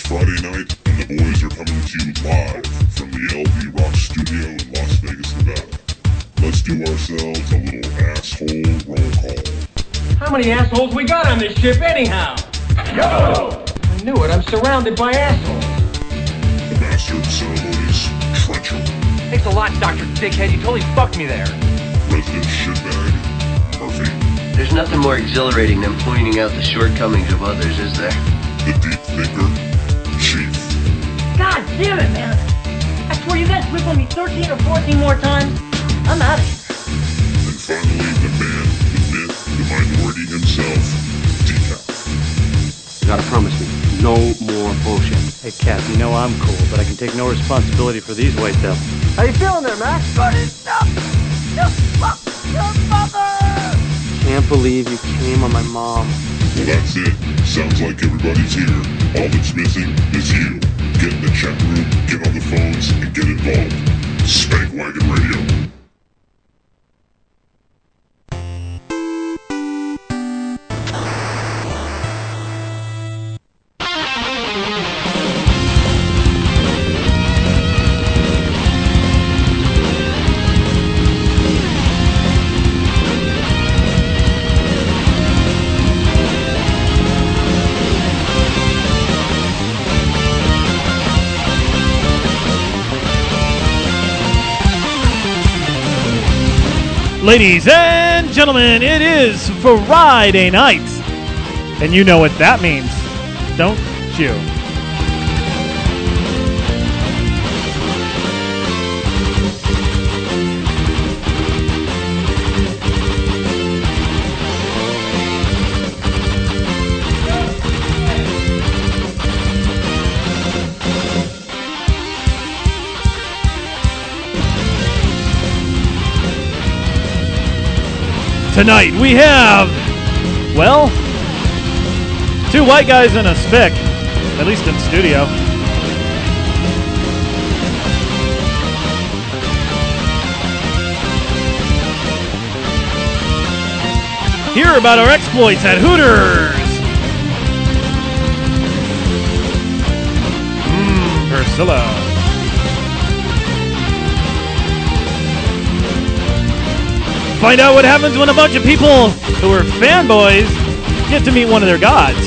Friday night, and the boys are coming to you live from the LV Rock Studio in Las Vegas, Nevada. Let's do ourselves a little asshole roll call. How many assholes we got on this ship anyhow? Yo! I knew it, I'm surrounded by assholes. The master of ceremonies, Trencher. Thanks a lot, Dr. Dickhead, you totally fucked me there. Resident Shitbag, Murphy. There's nothing more exhilarating than pointing out the shortcomings of others, is there? The Deep Thinker, Chief. God damn it, man. I swear you guys whip on me 13 or 14 more times, I'm out of here. And finally, the man, the myth, the minority himself, Decaf. You gotta promise me, no more bullshit. Hey, Cap, you know I'm cool, but I can take no responsibility for these white devils. How you feeling there, Max? Good enough! You fuck your mother! Can't believe you came on my mom. Well, that's it. Sounds like everybody's here. All that's missing is you. Get in the chat room, get on the phones, and get involved. Spank Wagon Radio. Ladies and gentlemen, it is Friday night. And you know what that means, don't you? Tonight we have, well, two white guys and a spick, at least in studio. Hear about our exploits at Hooters. Priscilla. Find out what happens when a bunch of people who are fanboys get to meet one of their gods.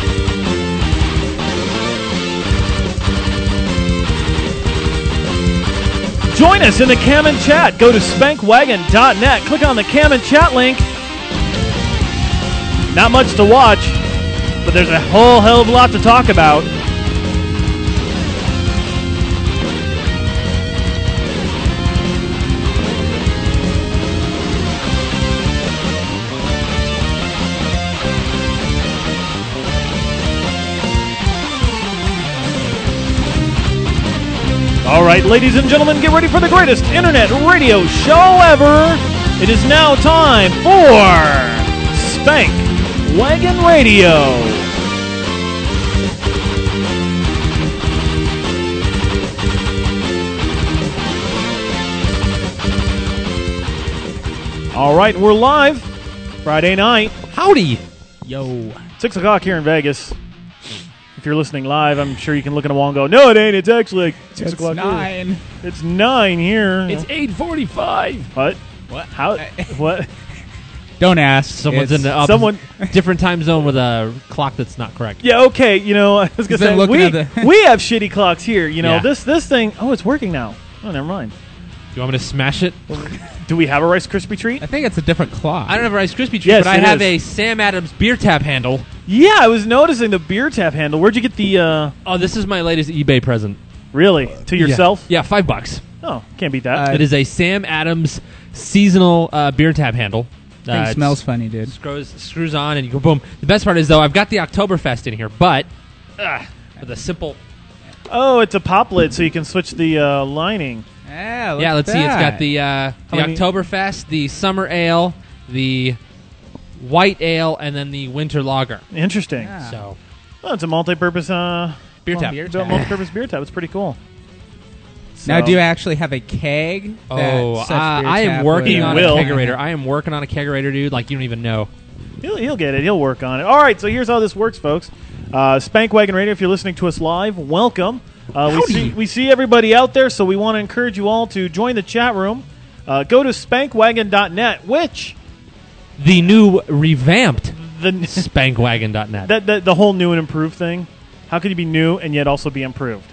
Join us in the Cam and Chat. Go to spankwagon.net. Click on the Cam and Chat link. Not much to watch, but there's a whole hell of a lot to talk about. All right, ladies and gentlemen, get ready for the greatest internet radio show ever. It is now time for Spank Wagon Radio. All right, we're live Friday night. Howdy. Yo. 6 o'clock here in Vegas. If you're listening live, I'm sure you can look at a wall and go, no, it ain't. It's actually like 6 o'clock. 9. Here. It's 9 here. It's 8:45. What? What? How? What? Don't ask. Someone's in the different time zone with a clock that's not correct. Yeah, okay. You know, I was going to say, we have shitty clocks here. You know, Yeah. this thing, oh, it's working now. Oh, never mind. Do you want me to smash it? Do we have a Rice Krispie treat? I think it's a different clock. I don't have a Rice Krispie treat, Yes, but I it have is. a Sam Adams beer tap handle. Yeah, I was noticing the beer tap handle. Where'd you get the... Oh, this is my latest eBay present. Really? To yourself? Yeah, $5. Oh, can't beat that. It is a Sam Adams seasonal beer tap handle. Thing smells funny, dude. Screws on and you go boom. The best part is, though, I've got the Oktoberfest in here, but with a simple... Oh, it's a pop lid, so you can switch the lining. Yeah, let's see. It's got the Oktoberfest, the Summer Ale, the White Ale, and then the Winter Lager. Interesting. Yeah. So, it's a multi-purpose beer tap. Multi-purpose beer tap. It's pretty cool. Now, do you actually have a keg? I am working on a kegerator. I am working on a kegerator, dude. Like, you don't even know. He'll get it. He'll work on it. All right, so here's how this works, folks. Spank Wagon Radio, if you're listening to us live, welcome. We see everybody out there, so we want to encourage you all to join the chat room. Go to spankwagon.net, which... The new revamped spankwagon.net. The whole new and improved thing. How could you be new and yet also be improved?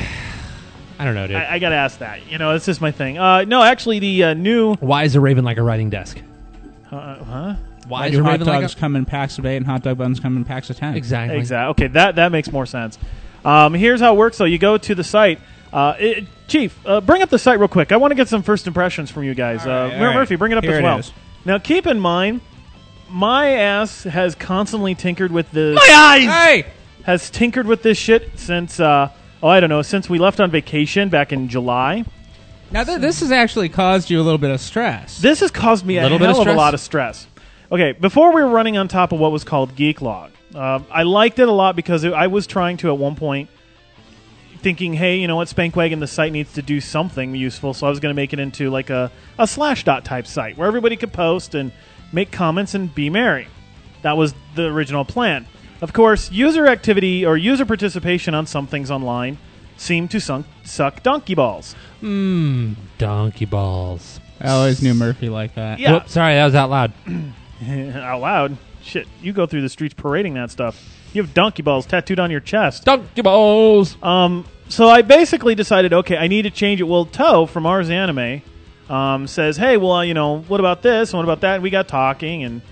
I don't know, dude. I got to ask that. That's just my thing. No, actually, the new... Why is a raven like a writing desk? Huh? Why do hot dogs come in packs of 8 and hot dog buns come in packs of 10? Exactly. Okay, that makes more sense. Here's how it works, though. You go to the site. Chief, bring up the site real quick. I want to get some first impressions from you guys. All right. Murphy, bring it up Here as well. is. Now, keep in mind, my ass has constantly tinkered with this. My eyes! Hey! Has tinkered with this shit since, I don't know, since we left on vacation back in July. Now, this has actually caused you a little bit of stress. This has caused me a hell of a lot of stress. Okay, before we were running on top of what was called Geeklog, I liked it a lot because I was trying to, at one point, thinking, hey, you know what, Spankwagon, the site needs to do something useful, so I was going to make it into like a Slashdot type site where everybody could post and make comments and be merry. That was the original plan. Of course, user activity or user participation on some things online seemed to suck donkey balls. Donkey balls. I always knew Murphy like that. Yeah. Whoops, sorry, that was out loud. Out loud? Shit, you go through the streets parading that stuff. You have donkey balls tattooed on your chest. Donkey balls! So I basically decided, okay, I need to change it. Well, Toe from Ars Anime says, hey, well, what about this and what about that? And we got talking, and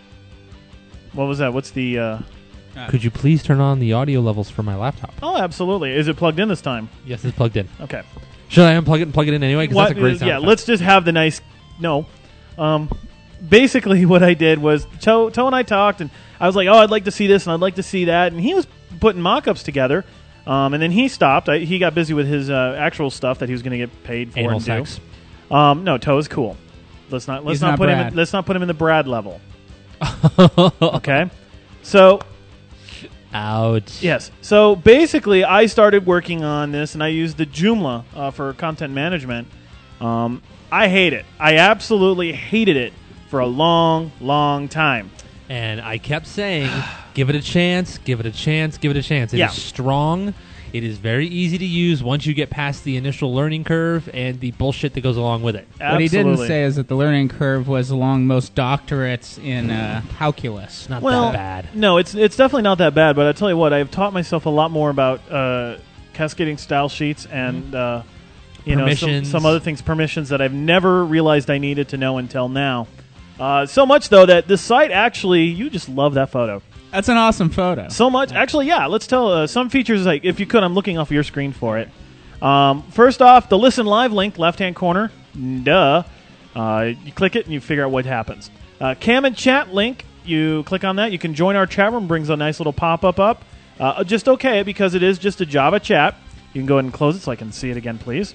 what was that? What's the... Could you please turn on the audio levels for my laptop? Oh, absolutely. Is it plugged in this time? Yes, it's plugged in. Okay. Should I unplug it and plug it in anyway? Because that's a great sound effect. Let's just have the nice... No. Basically, what I did was Toe and I talked, and I was like, oh, I'd like to see this, and I'd like to see that. And he was putting mock-ups together, and then he stopped. He got busy with his actual stuff that he was going to get paid for. Anal and sex. Do. No, Toe is cool. Let's not put him in the Brad level. Okay? So... Ouch. Yes. So basically, I started working on this, and I used the Joomla for content management. I hate it. I absolutely hated it for a long, long time. And I kept saying, give it a chance, give it a chance, give it a chance. It is strong. It is very easy to use once you get past the initial learning curve and the bullshit that goes along with it. Absolutely. What he didn't say is that the learning curve was along most doctorates in calculus. Not that bad. No, it's definitely not that bad, but I tell you what, I've taught myself a lot more about cascading style sheets and some other things, permissions that I've never realized I needed to know until now. So much, though, that the site actually, you just love that photo. That's an awesome photo. So much. Actually, yeah, let's tell some features, like, if you could, I'm looking off your screen for it. First off, the Listen Live link, left-hand corner. Duh. You click it and you figure out what happens. Cam and Chat link, you click on that. You can join our chat room, brings a nice little pop-up up. Just okay, because it is just a Java chat. You can go ahead and close it so I can see it again, please.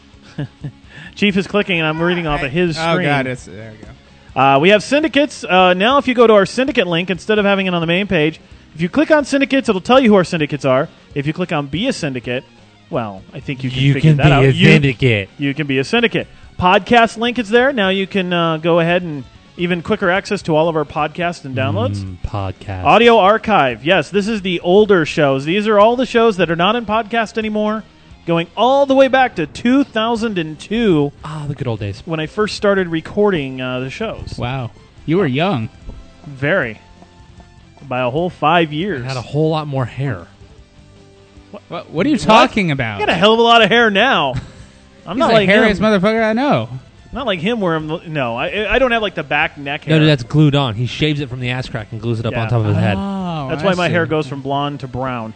Chief is clicking, and I'm reading off of his screen. Oh, God, there we go. We have syndicates. Now, if you go to our syndicate link, instead of having it on the main page, if you click on syndicates, it'll tell you who our syndicates are. If you click on Be a Syndicate, well, I think you can figure that out. You can be a syndicate. Podcast link is there. Now you can go ahead and even quicker access to all of our podcasts and downloads. Podcast. Audio archive. Yes, this is the older shows. These are all the shows that are not in podcast anymore, going all the way back to 2002. Ah, the good old days. When I first started recording the shows. Wow. You were young. Very. By a whole 5 years. I had a whole lot more hair. What are you talking about? I got a hell of a lot of hair now. I'm not like the hairiest motherfucker I know. Not like him where I don't have like the back neck hair. No, that's glued on. He shaves it from the ass crack and glues it up on top of his head. That's why my hair goes from blonde to brown.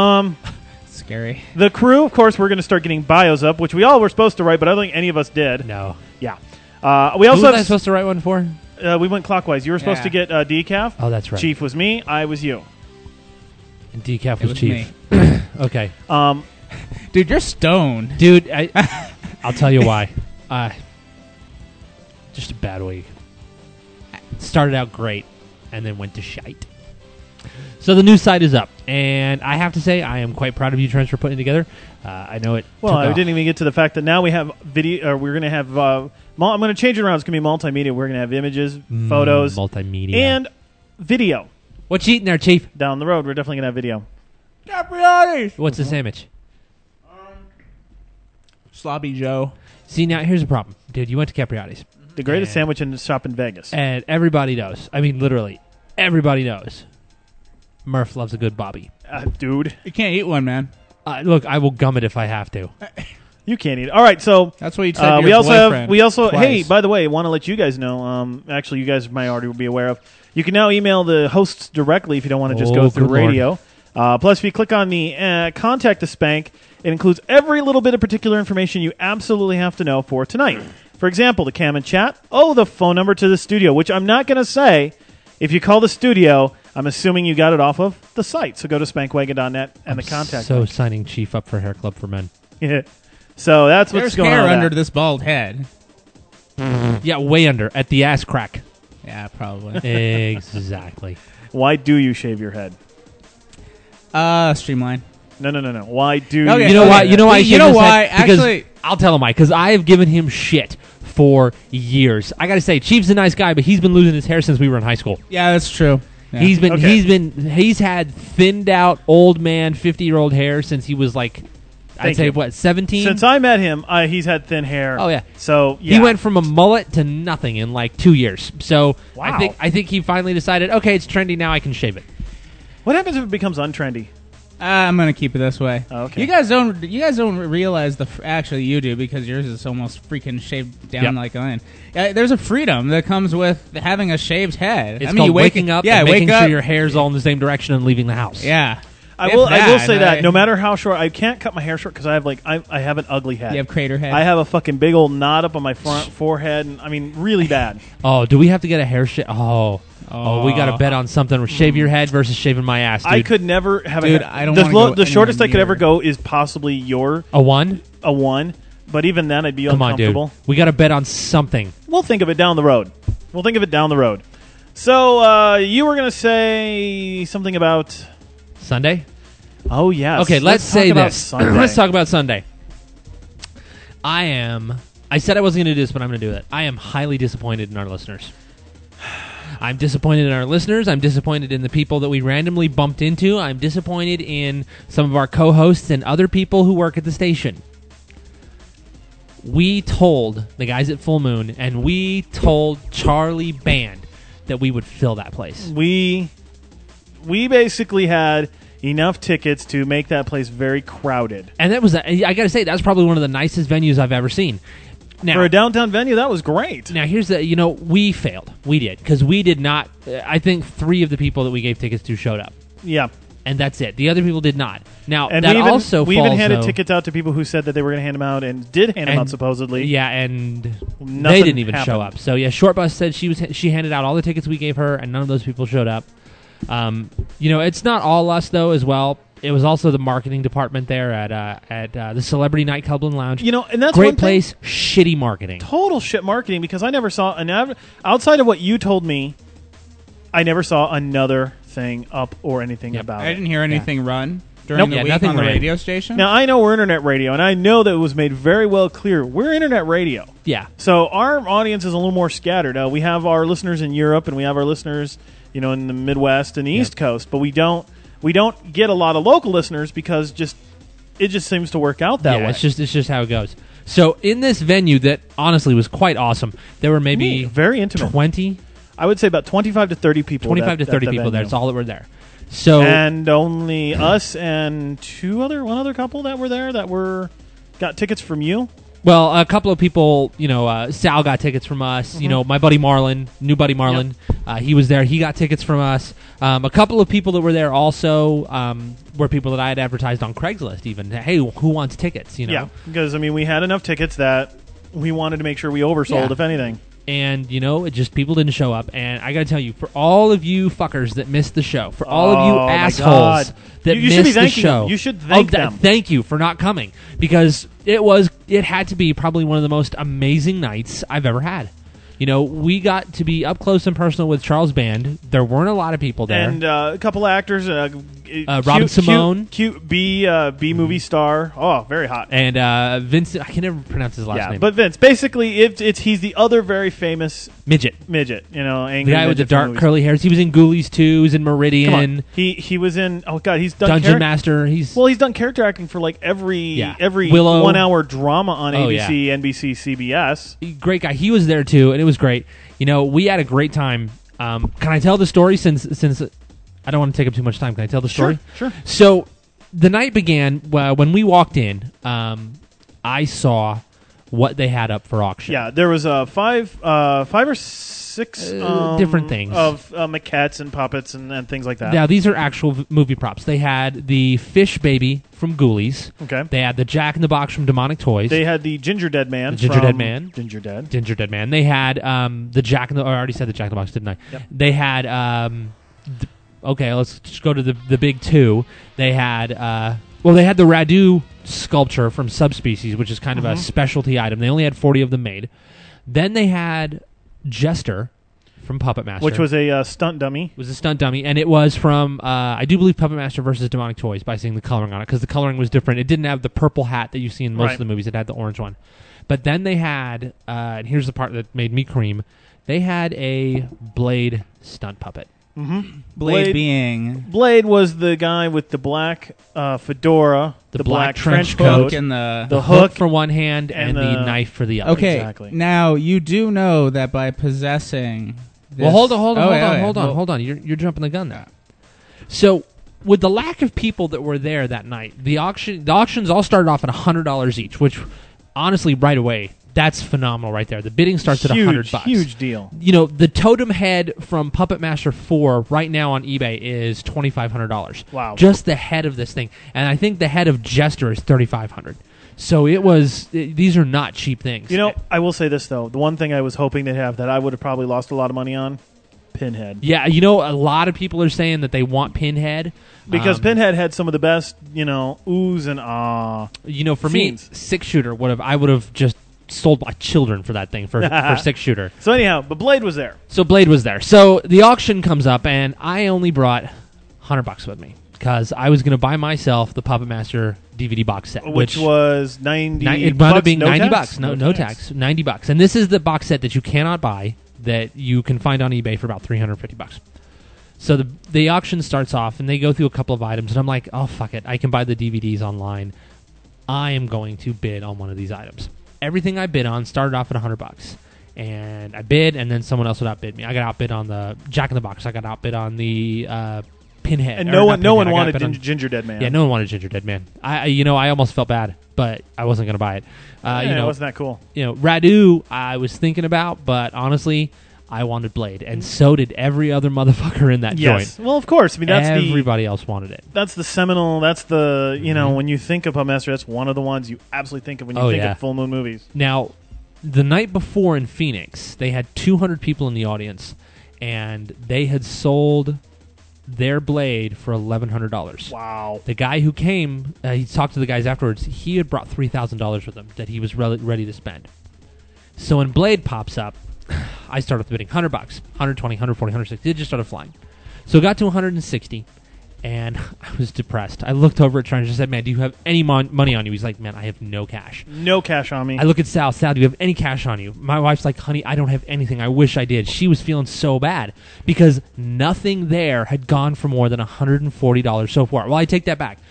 Scary. The crew, of course, we're going to start getting bios up, which we all were supposed to write, but I don't think any of us did. No. Yeah. We also Who was I supposed to write one for? We went clockwise. You were supposed to get Decaf. Oh, that's right. Chief was me. I was you. And Decaf was Chief. Okay. Dude, you're stoned. Dude, I'll tell you why. Just a bad week. Started out great, and then went to shite. So the new site is up, and I have to say I am quite proud of you, Trent, for putting it together. I know it. Well, I didn't even get to the fact that now we have video. Or we're going to have. I'm going to change it around. It's going to be multimedia. We're going to have images, photos, multimedia, and video. What you eating there, Chief? Down the road, we're definitely gonna have video. Capriati's. What's the sandwich? Sloppy Joe. See, now here's the problem. Dude, you went to Capriati's. The greatest sandwich in the shop in Vegas. And everybody knows. I mean, literally, everybody knows. Murph loves a good Bobby. Dude. You can't eat one, man. Look, I will gum it if I have to. You can't eat it. All right, so that's what you said. To we your also boyfriend hey, by the way, want to let you guys know. Actually, you guys might already be aware of. You can now email the hosts directly if you don't want to just go through radio. Plus, if you click on the contact the Spank, it includes every little bit of particular information you absolutely have to know for tonight. For example, the cam and chat. Oh, the phone number to the studio, which I'm not going to say. If you call the studio, I'm assuming you got it off of the site. So go to spankwagon.net and the contact. So link. signing Chief up for Hair Club for Men. Yeah. So that's what's There's going hair on. under this bald head. Yeah, way under at the ass crack. Yeah, probably. Exactly. Why do you shave your head? Streamline. No. Why do Okay. You know why? You know why? You know why? Actually, I'll tell him why. Because I have given him shit for years. I got to say, Chief's a nice guy, but he's been losing his hair since we were in high school. Yeah, that's true. Yeah. He's had thinned out old man 50-year-old hair since he was like, I'd say 17. Since I met him, he's had thin hair. Oh yeah. So yeah. He went from a mullet to nothing in like 2 years. So wow. I think he finally decided, okay, it's trendy now. I can shave it. What happens if it becomes untrendy? I'm gonna keep it this way. Oh, okay. You guys don't realize actually you do because yours is almost freaking shaved down like mine. There's a freedom that comes with having a shaved head. It's called waking up and making sure your hair's all in the same direction and leaving the house. Yeah. I will say that no matter how short, I can't cut my hair short because I have I have an ugly head. You have crater head. I have a fucking big old knot up on my front forehead, and I mean really bad. Oh, do we have to get a hair shave? Oh, we got to bet on something. Shave your head versus shaving my ass, dude. I could never have dude, a I don't wanna go the shortest I could near. ever go is possibly your a one. But even then, I'd be Come uncomfortable. on, dude. We got to bet on something. We'll think of it down the road. So you were going to say something about Sunday? Oh, yes. Okay, let's say talk about this. Sunday. Let's talk about Sunday. I said I wasn't going to do this, but I'm going to do it. I am highly disappointed in our listeners. I'm disappointed in our listeners. I'm disappointed in the people that we randomly bumped into. I'm disappointed in some of our co-hosts and other people who work at the station. We told the guys at Full Moon, and we told Charlie Band that we would fill that place. We basically had enough tickets to make that place very crowded. And that was, I got to say, that was probably one of the nicest venues I've ever seen. Now, for a downtown venue, that was great. Now, here's the, we failed. We did. Because we did not, I think 3 of the people that we gave tickets to showed up. Yeah. And that's it. The other people did not. Now, and that we even handed tickets out to people who said that they were going to hand them out and did hand them out supposedly. Yeah, and they didn't even show up. So, yeah, Short Bus said she handed out all the tickets we gave her, and none of those people showed up. It's not all us, though, as well. It was also the marketing department there at the Celebrity Nightclub and Lounge. And that's great one thing, place, shitty marketing. Total shit marketing, because I never saw outside of what you told me, I never saw another thing up or anything about it. I didn't hear anything run during the week on the radio station. Now, I know we're internet radio, and I know that it was made very well clear. We're internet radio. Yeah. So our audience is a little more scattered. We have our listeners in Europe, and we have our listeners, in the Midwest and the East Coast, but we don't get a lot of local listeners because it just seems to work out that way. It's just how it goes. So in this venue that honestly was quite awesome, there were maybe very intimate 20. I would say about 25 to 30 people. 25 to 30 people venue. there. That's all that were there. So and only us and one other couple that were there that got tickets from you. Well, a couple of people, Sal got tickets from us. Mm-hmm. My buddy Marlon, new buddy Marlon, he was there. He got tickets from us. A couple of people that were there also were people that I had advertised on Craigslist even. Hey, who wants tickets? Yeah, because, we had enough tickets that we wanted to make sure we oversold, if anything. And, it just people didn't show up. And I got to tell you, for all of you fuckers that missed the show, for all of you assholes that missed the show. You should thank them. Thank you for not coming. Because it had to be probably one of the most amazing nights I've ever had. we got to be up close and personal with Charles Band. There weren't a lot of people there. And a couple of actors. Robin Simone. Cute B movie star. Oh, very hot. And Vincent, I can never pronounce his last name. But Vince, basically, he's the other very famous midget. Angry the guy with the dark curly hairs. He was in Ghoulies 2. He was in Meridian. He was in. Oh God, he's done Dungeon Master. He's done character acting for like every Willow. 1 hour drama on ABC, NBC, CBS. Great guy. He was there too, and it was great. We had a great time. Can I tell the story since I don't want to take up too much time? Can I tell the story? Sure. So the night began when we walked in. I saw what they had up for auction. Yeah, there was five or six different things of maquettes and puppets and things like that. Yeah, these are actual movie props. They had the fish baby from Ghoulies. Okay. They had the Jack in the Box from Demonic Toys. They had the Ginger Dead Man. Ginger Dead Man. Ginger Dead Man. They had the Jack in the. I already said the Jack in the Box, didn't I? Yep. They had. Okay, let's just go to the big two. They had. They had the Radu sculpture from Subspecies, which is kind of a specialty item. They only had 40 of them made. Then they had Jester from Puppet Master, which was a stunt dummy. It was a stunt dummy, and it was from, I do believe, Puppet Master versus Demonic Toys by seeing the coloring on it, because the coloring was different. It didn't have the purple hat that you see in most of the movies. It had the orange one. But then they had, and here's the part that made me cream, they had a Blade stunt puppet. Mm-hmm. Blade was the guy with the black fedora, the black trench coat, and the hook for one hand and the knife for the other. Okay, exactly. Now you do know that by possessing this... Well, hold on. You're jumping the gun there. So, with the lack of people that were there that night, the auctions all started off at $100 each, which, honestly, right away, that's phenomenal right there. The bidding starts at $100. Huge deal. The totem head from Puppet Master 4 right now on eBay is $2,500. Wow. Just the head of this thing. And I think the head of Jester is $3,500. So these are not cheap things. I will say this, though. The one thing I was hoping to have that I would have probably lost a lot of money on, Pinhead. Yeah, a lot of people are saying that they want Pinhead. Because Pinhead had some of the best, oohs and ah. For scenes. Me, 6-shooter I would have just sold my children for that thing for 6-shooter. So anyhow, but Blade was there. So the auction comes up, and I only brought $100 with me because I was going to buy myself the Puppet Master DVD box set, which was $90. It wound up being $90. No tax. $90. And this is the box set that you cannot buy that you can find on eBay for about $350. So the auction starts off, and they go through a couple of items, and I'm like, oh fuck it, I can buy the DVDs online. I am going to bid on one of these items. Everything I bid on started off at $100, and I bid, and then someone else would outbid me. I got outbid on the Jack in the Box. I got outbid on the Pinhead. And no one wanted Ginger Dead Man. Yeah, no one wanted Ginger Dead Man. I almost felt bad, but I wasn't going to buy it. It wasn't that cool. Radu, I was thinking about, but honestly, I wanted Blade, and so did every other motherfucker in that joint. Well, of course. I mean, everybody else wanted it. That's the seminal. That's the when you think of Puppet Master, that's one of the ones you absolutely think of when you think of Full Moon movies. Now, the night before in Phoenix, they had 200 people in the audience, and they had sold their Blade for $1,100. Wow. The guy who came, he talked to the guys afterwards, he had brought $3,000 with him that he was ready to spend. So when Blade pops up, I started bidding $100, 120, 140, 160. It just started flying. So it got to 160, and I was depressed. I looked over at Trent and just said, man, do you have any money on you? He's like, man, I have no cash. No cash on me. I look at Sal. Sal, do you have any cash on you? My wife's like, honey, I don't have anything. I wish I did. She was feeling so bad because nothing there had gone for more than $140 so far. Well, I take that back.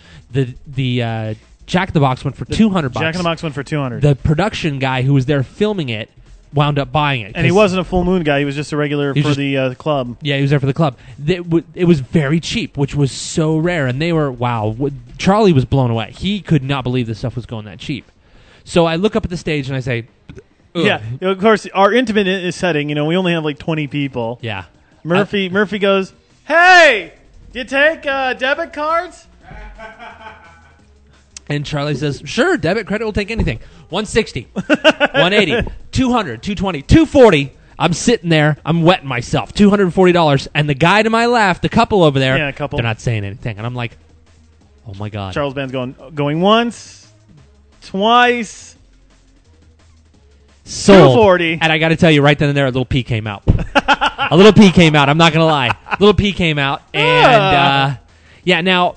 The Jack in the Box went for $200. Jack in the Box went for $200. The production guy who was there filming it wound up buying it. And he wasn't a Full Moon guy. He was just a regular for the club. Yeah, he was there for the club. It was very cheap, which was so rare. And they were, wow. Charlie was blown away. He could not believe this stuff was going that cheap. So I look up at the stage and I say, ugh. Yeah, of course, our intimate setting, we only have like 20 people. Yeah. Murphy goes, hey, do you take debit cards? And Charlie says, sure, debit, credit, will take anything. 160, 180, 200, 220, 240. I'm sitting there. I'm wetting myself. $240. And the guy to my left, the couple over there, they're not saying anything. And I'm like, oh, my God. Charles Band's going once, twice. Sold. $240. And I got to tell you, right then and there, a little pee came out. A little pee came out. I'm not going to lie. A little pee came out. And, yeah, now,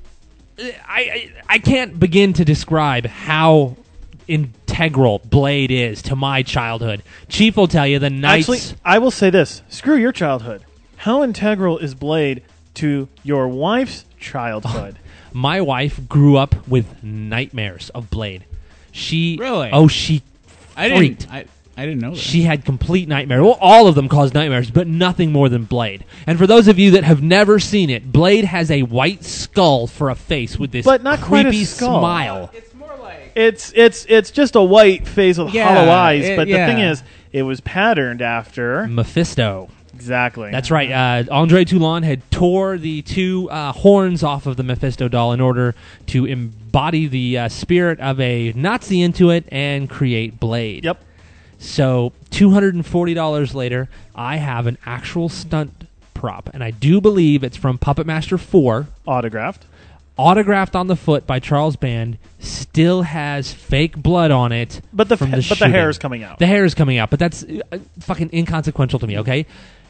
I can't begin to describe how integral Blade is to my childhood. Chief will tell you the nights... Actually, I will say this. Screw your childhood. How integral is Blade to your wife's childhood? My wife grew up with nightmares of Blade. She... Really? Oh, she freaked. I didn't know that. She had complete nightmares. Well, all of them caused nightmares, but nothing more than Blade. And for those of you that have never seen it, Blade has a white skull for a face with this but not quite creepy a skull. smile. It's more like... It's just a white face with hollow eyes, but the yeah. thing is, it was patterned after... Mephisto. Exactly. That's right. Andre Toulon had tore the two horns off of the Mephisto doll in order to embody the spirit of a Nazi into it and create Blade. Yep. So $240 later, I have an actual stunt prop, and I do believe it's from Puppet Master 4. Autographed on the foot by Charles Band, still has fake blood on it. But the shooting. hair is coming out. The hair is coming out, but that's fucking inconsequential to me, okay?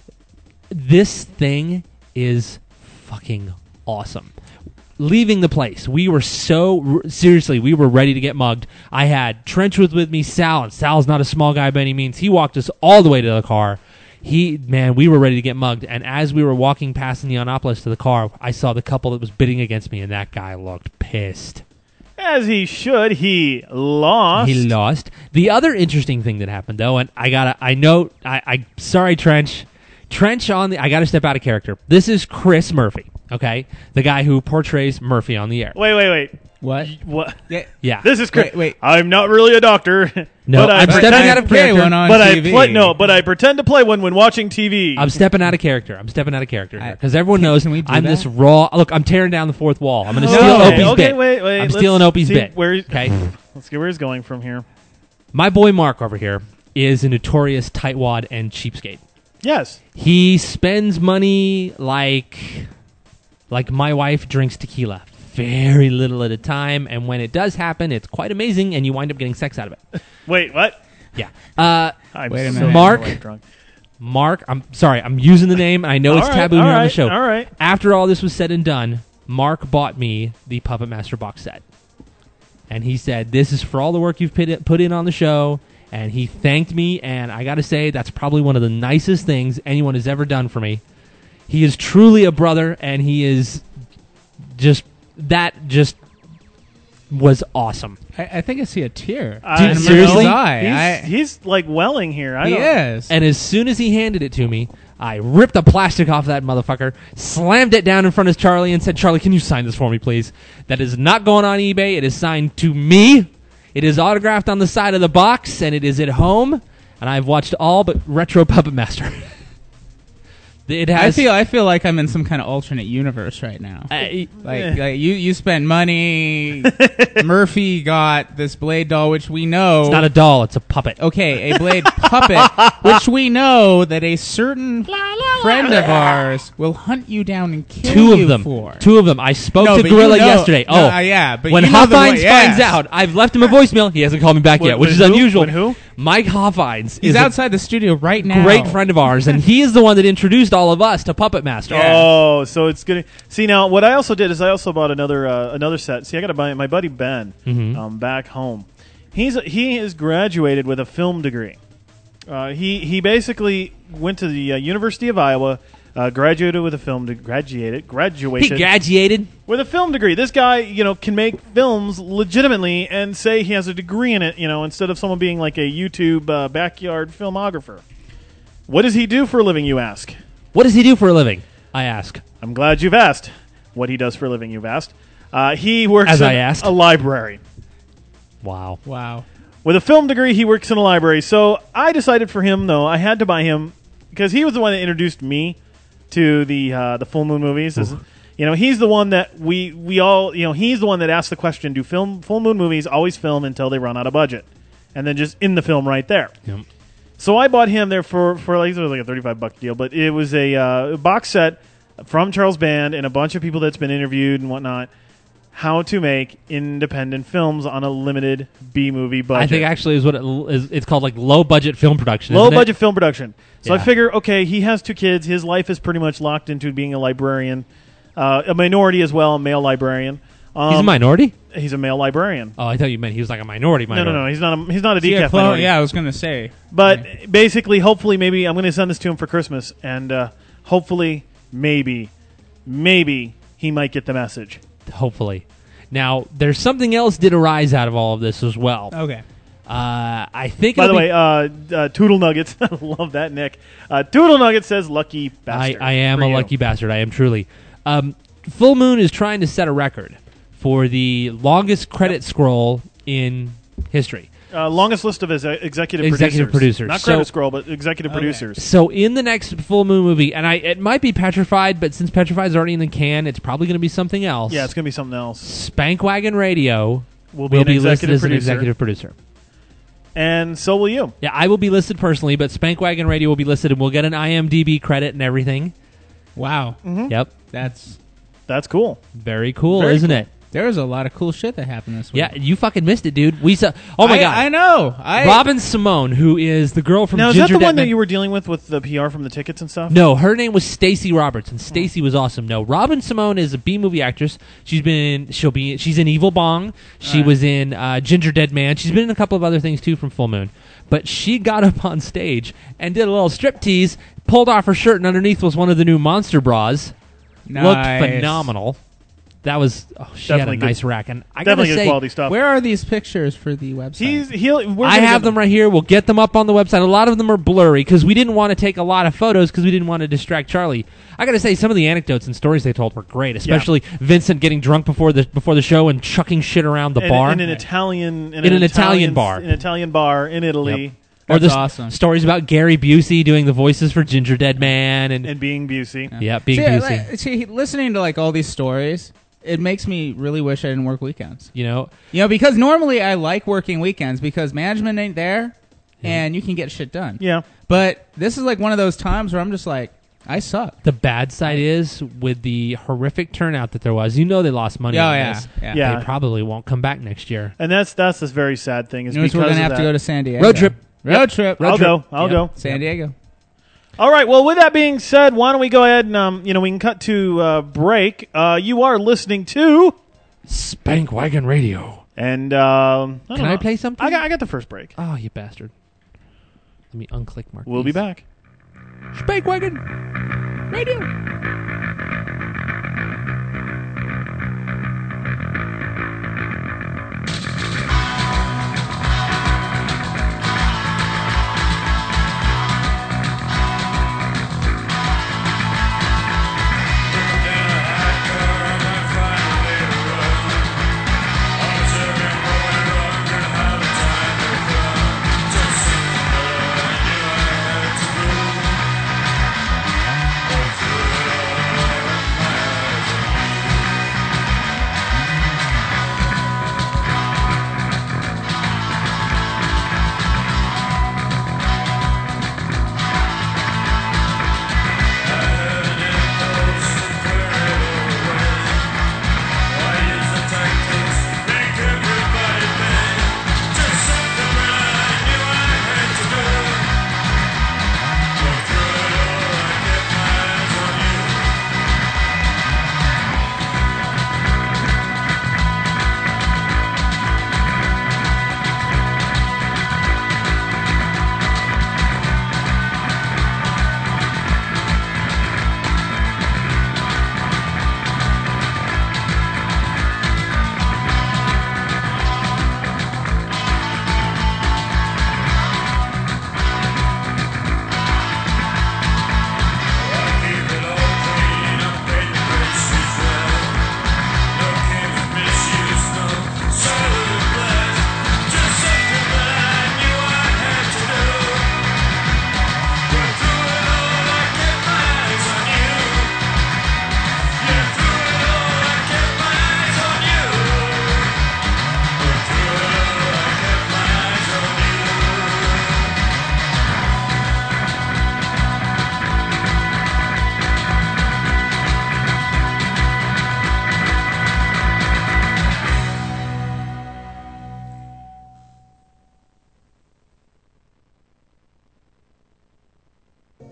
This thing is fucking awesome. Leaving the place, we were seriously, we were ready to get mugged. I had Trench with me, Sal, and Sal's not a small guy by any means. He walked us all the way to the car. We were ready to get mugged, and as we were walking past Neonopolis to the car, I saw the couple that was bidding against me, and that guy looked pissed. As he should. He lost. The other interesting thing that happened, though, and sorry, Trench. I gotta step out of character. This is Chris Murphy, okay? The guy who portrays Murphy on the air. Wait. What? Yeah. This is Chris. Wait. I'm not really a doctor. No, I'm stepping out of character. But I pretend to play one when watching TV. I'm stepping out of character here because everyone knows I'm this raw. Look, I'm tearing down the fourth wall. I'm going to steal Opie's bit. Wait. I'm stealing Opie's bit. Okay. Let's see where he's going from here. My boy Mark over here is a notorious tightwad and cheapskate. Yes. He spends money like my wife drinks tequila. Very little at a time, and when it does happen, it's quite amazing, and you wind up getting sex out of it. Wait, what? Yeah. Wait a minute. Mark, I'm sorry, I'm using the name, and I know it's taboo here on the show. All right. After all this was said and done, Mark bought me the Puppet Master box set. And he said, this is for all the work you've put in on the show, and he thanked me, and I got to say, that's probably one of the nicest things anyone has ever done for me. He is truly a brother, and he is just was awesome. I think I see a tear. Dude, seriously? He's like welling here. He is. And as soon as he handed it to me, I ripped the plastic off that motherfucker, slammed it down in front of Charlie, and said, Charlie, can you sign this for me, please? That is not going on eBay. It is signed to me. It is autographed on the side of the box, and it is at home. And I've watched all but Retro Puppet Master. It has. I feel like I'm in some kind of alternate universe right now. Like you spent money. Murphy got this Blade doll, which we know it's not a doll; it's a puppet. Okay, a Blade puppet, which we know that a certain friend of ours will hunt you down and kill you for. Two of them. I spoke to Gorilla yesterday. But when Hoffines finds out, I've left him a voicemail. He hasn't called me back yet, which is unusual. Who? Mike Hoffines. He's outside the studio right now. Great friend of ours, and he is the one that introduced all of us to Puppet Master. Yeah. Oh, so it's gonna see now. What I also did is I also bought another set. See, I got to buy my buddy Ben back home. He is graduated with a film degree. He basically went to the University of Iowa. Graduated with a film graduated. He graduated with a film degree. This guy, can make films legitimately and say he has a degree in it. Instead of someone being like a YouTube backyard filmographer. What does he do for a living? You ask. What does he do for a living? I ask. I'm glad you've asked. What he does for a living? You've asked. He works in a library. Wow. With a film degree, he works in a library. So I decided for him, though, I had to buy him because he was the one that introduced me to the Full Moon movies. He's the one that we all, he's the one that asked the question, do Full Moon movies always film until they run out of budget? And then just in the film right there. Yep. So I bought him there for like, it was like a $35 deal, but it was a box set from Charles Band and a bunch of people that's been interviewed and whatnot. how to make independent films on a limited B-movie budget. I think actually is what it's called, like low budget film production. Low budget film production. So Yeah. I figure, okay, he has 2 kids. His life is pretty much locked into being a librarian, a minority as well, a male librarian. He's a minority? He's a male librarian. Oh, I thought you meant he was like a minority. No. He's not a See, decaf minority. yeah, I was going to say. But basically, hopefully, maybe I'm going to send this to him for Christmas, and hopefully, maybe he might get the message. Hopefully. Now, there's something else did arise out of all of this as well. Okay. I think. By the way, Toodle Nuggets. I love that, Nick. Toodle Nuggets says, "Lucky bastard." I am for a you. lucky bastard. I am truly. Full Moon is trying to set a record for the longest credit scroll in history. Longest list of his executive producers. Not credit scroll, but executive producers. So in the next Full Moon movie, and it might be Petrified, but since Petrified's already in the can, it's probably going to be something else. Yeah, it's going to be something else. Spankwagon Radio will be listed as an executive producer. And so will you. Yeah, I will be listed personally, but Spankwagon Radio will be listed, and we'll get an IMDb credit and everything. Wow. Mm-hmm. Yep. That's cool. Very cool, Very isn't cool. it? There was a lot of cool shit that happened this week. Yeah, you fucking missed it, dude. We saw. Oh my god, I know. Robin Simone, who is the girl from Now, is Ginger that the Dead one that Man- you were dealing with the PR from the tickets and stuff? No, her name was Stacey Roberts, and Stacey was awesome. No, Robin Simone is a B-movie actress. She's in Evil Bong. She was in Ginger Dead Man. She's been in a couple of other things too from Full Moon. But she got up on stage and did a little striptease, pulled off her shirt, and underneath was one of the new Monster bras. Nice. Looked phenomenal. That was she Definitely had a nice good- rack, and I Definitely gotta good say, quality stuff. Where are these pictures for the website? I have them right here. We'll get them up on the website. A lot of them are blurry because we didn't want to take a lot of photos because we didn't want to distract Charlie. I got to say, some of the anecdotes and stories they told were great, especially Vincent getting drunk before the show and chucking shit around the bar in an Italian Italian bar in Italy. Yep. Or That's the awesome. stories about Gary Busey doing the voices for Ginger Dead Man and being Busey. Yeah, being Busey. See, listening to like all these stories, it makes me really wish I didn't work weekends. You know, because normally I like working weekends because management ain't there, and you can get shit done. Yeah. But this is like one of those times where I'm just like, I suck. The bad side is with the horrific turnout that there was. You know, they lost money. Oh, on yeah. this. Yeah. They probably won't come back next year. And that's this very sad thing. Is You know, because we're gonna of have to that. go to San Diego. Road trip. Road trip. I'll go. San Diego. All right. Well, with that being said, why don't we go ahead and we can cut to break. You are listening to Spankwagon Radio. And Can I play something? I got the first break. Oh, you bastard! Let me unclick Mark. We'll be back. Spankwagon Radio. Thank you.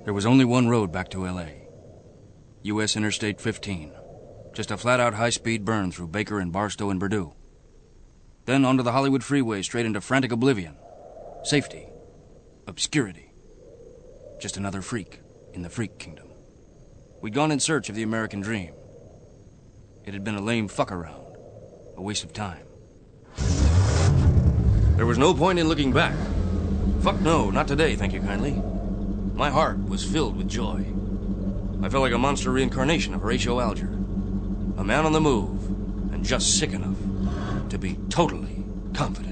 There was only one road back to L.A. U.S. Interstate 15. Just a flat-out high-speed burn through Baker and Barstow and Purdue. Then onto the Hollywood freeway straight into frantic oblivion. Safety. Obscurity. Just another freak in the freak kingdom. We'd gone in search of the American dream. It had been a lame fuck-around. A waste of time. There was no point in looking back. Fuck no, not today, thank you kindly. My heart was filled with joy. I felt like a monster reincarnation of Horatio Alger. A man on the move, and just sick enough to be totally confident.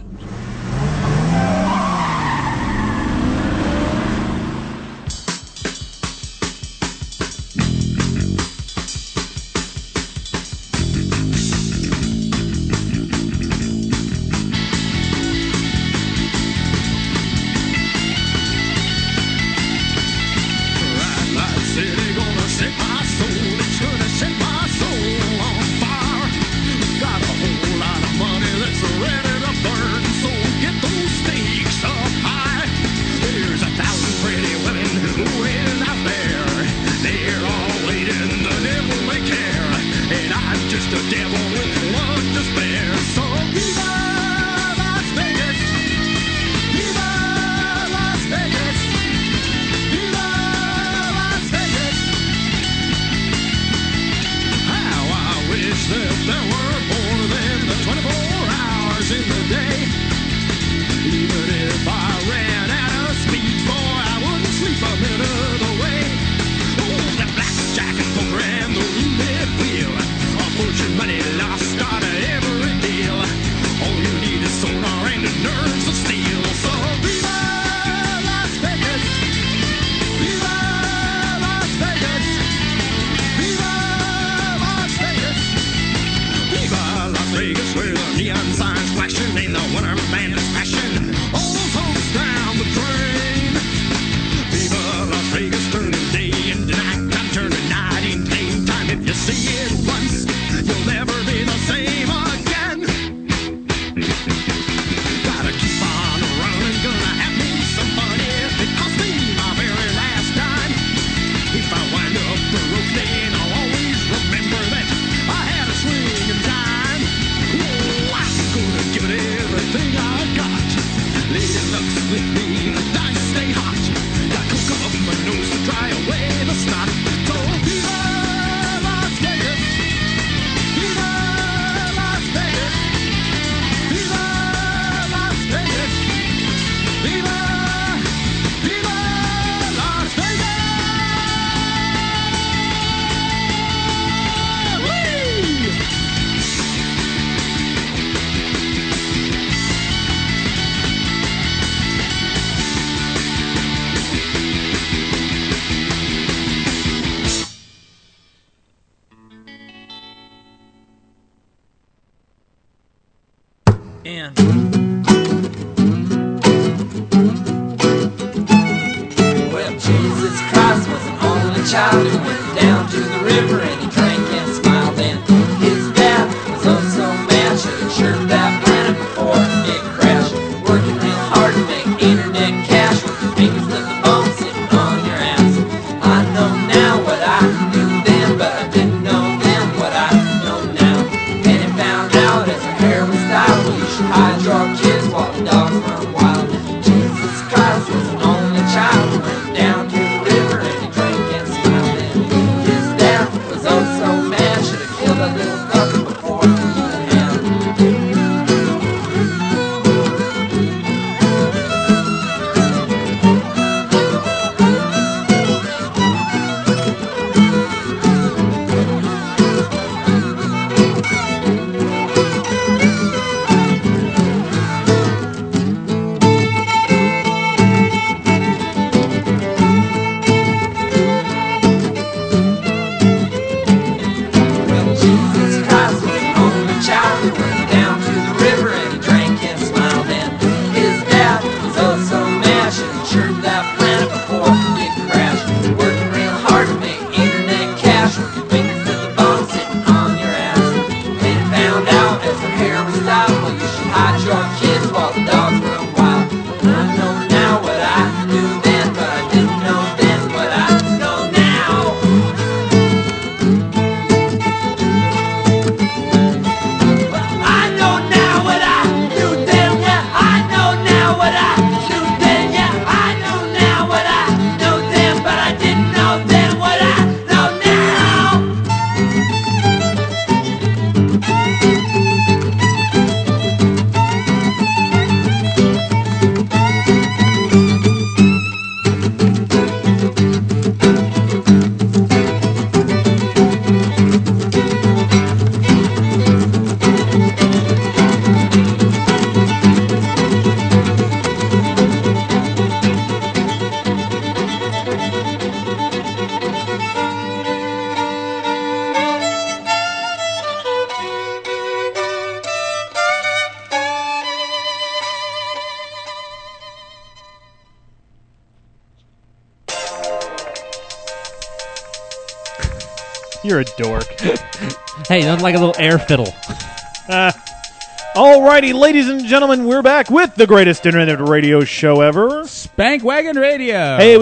You're a dork. Hey, nothing like a little air fiddle. Alrighty, ladies and gentlemen, we're back with the greatest internet radio show ever, Spank Wagon Radio. Hey,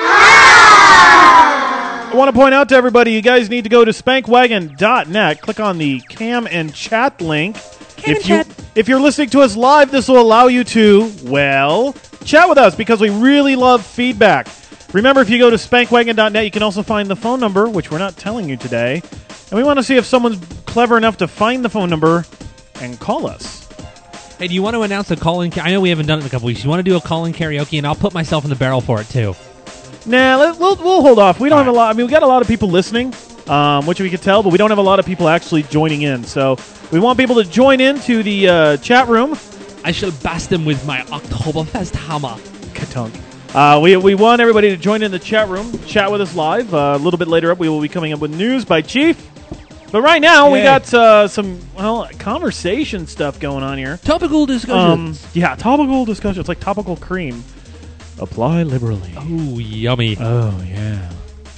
I want to point out to everybody, you guys need to go to spankwagon.net, click on the Cam and Chat link. If you're listening to us live, this will allow you to, well, chat with us because we really love feedback. Remember, if you go to spankwagon.net, you can also find the phone number, which we're not telling you today. And we want to see if someone's clever enough to find the phone number and call us. Hey, do you want to announce a call-in? I know we haven't done it in a couple weeks. You want to do a call-in karaoke, and I'll put myself in the barrel for it, too. Nah, we'll hold off. We don't have a lot. I mean, we got a lot of people listening, which we could tell, but we don't have a lot of people actually joining in. So we want people to join into the chat room. I shall bash them with my Oktoberfest hammer. Katunk. We want everybody to join in the chat room, chat with us live. A little bit later up, we will be coming up with news by Chief. But right now, we got some conversation stuff going on here. Topical discussions. Topical discussions. It's like topical cream. Apply liberally. Oh, yummy. Oh, yeah.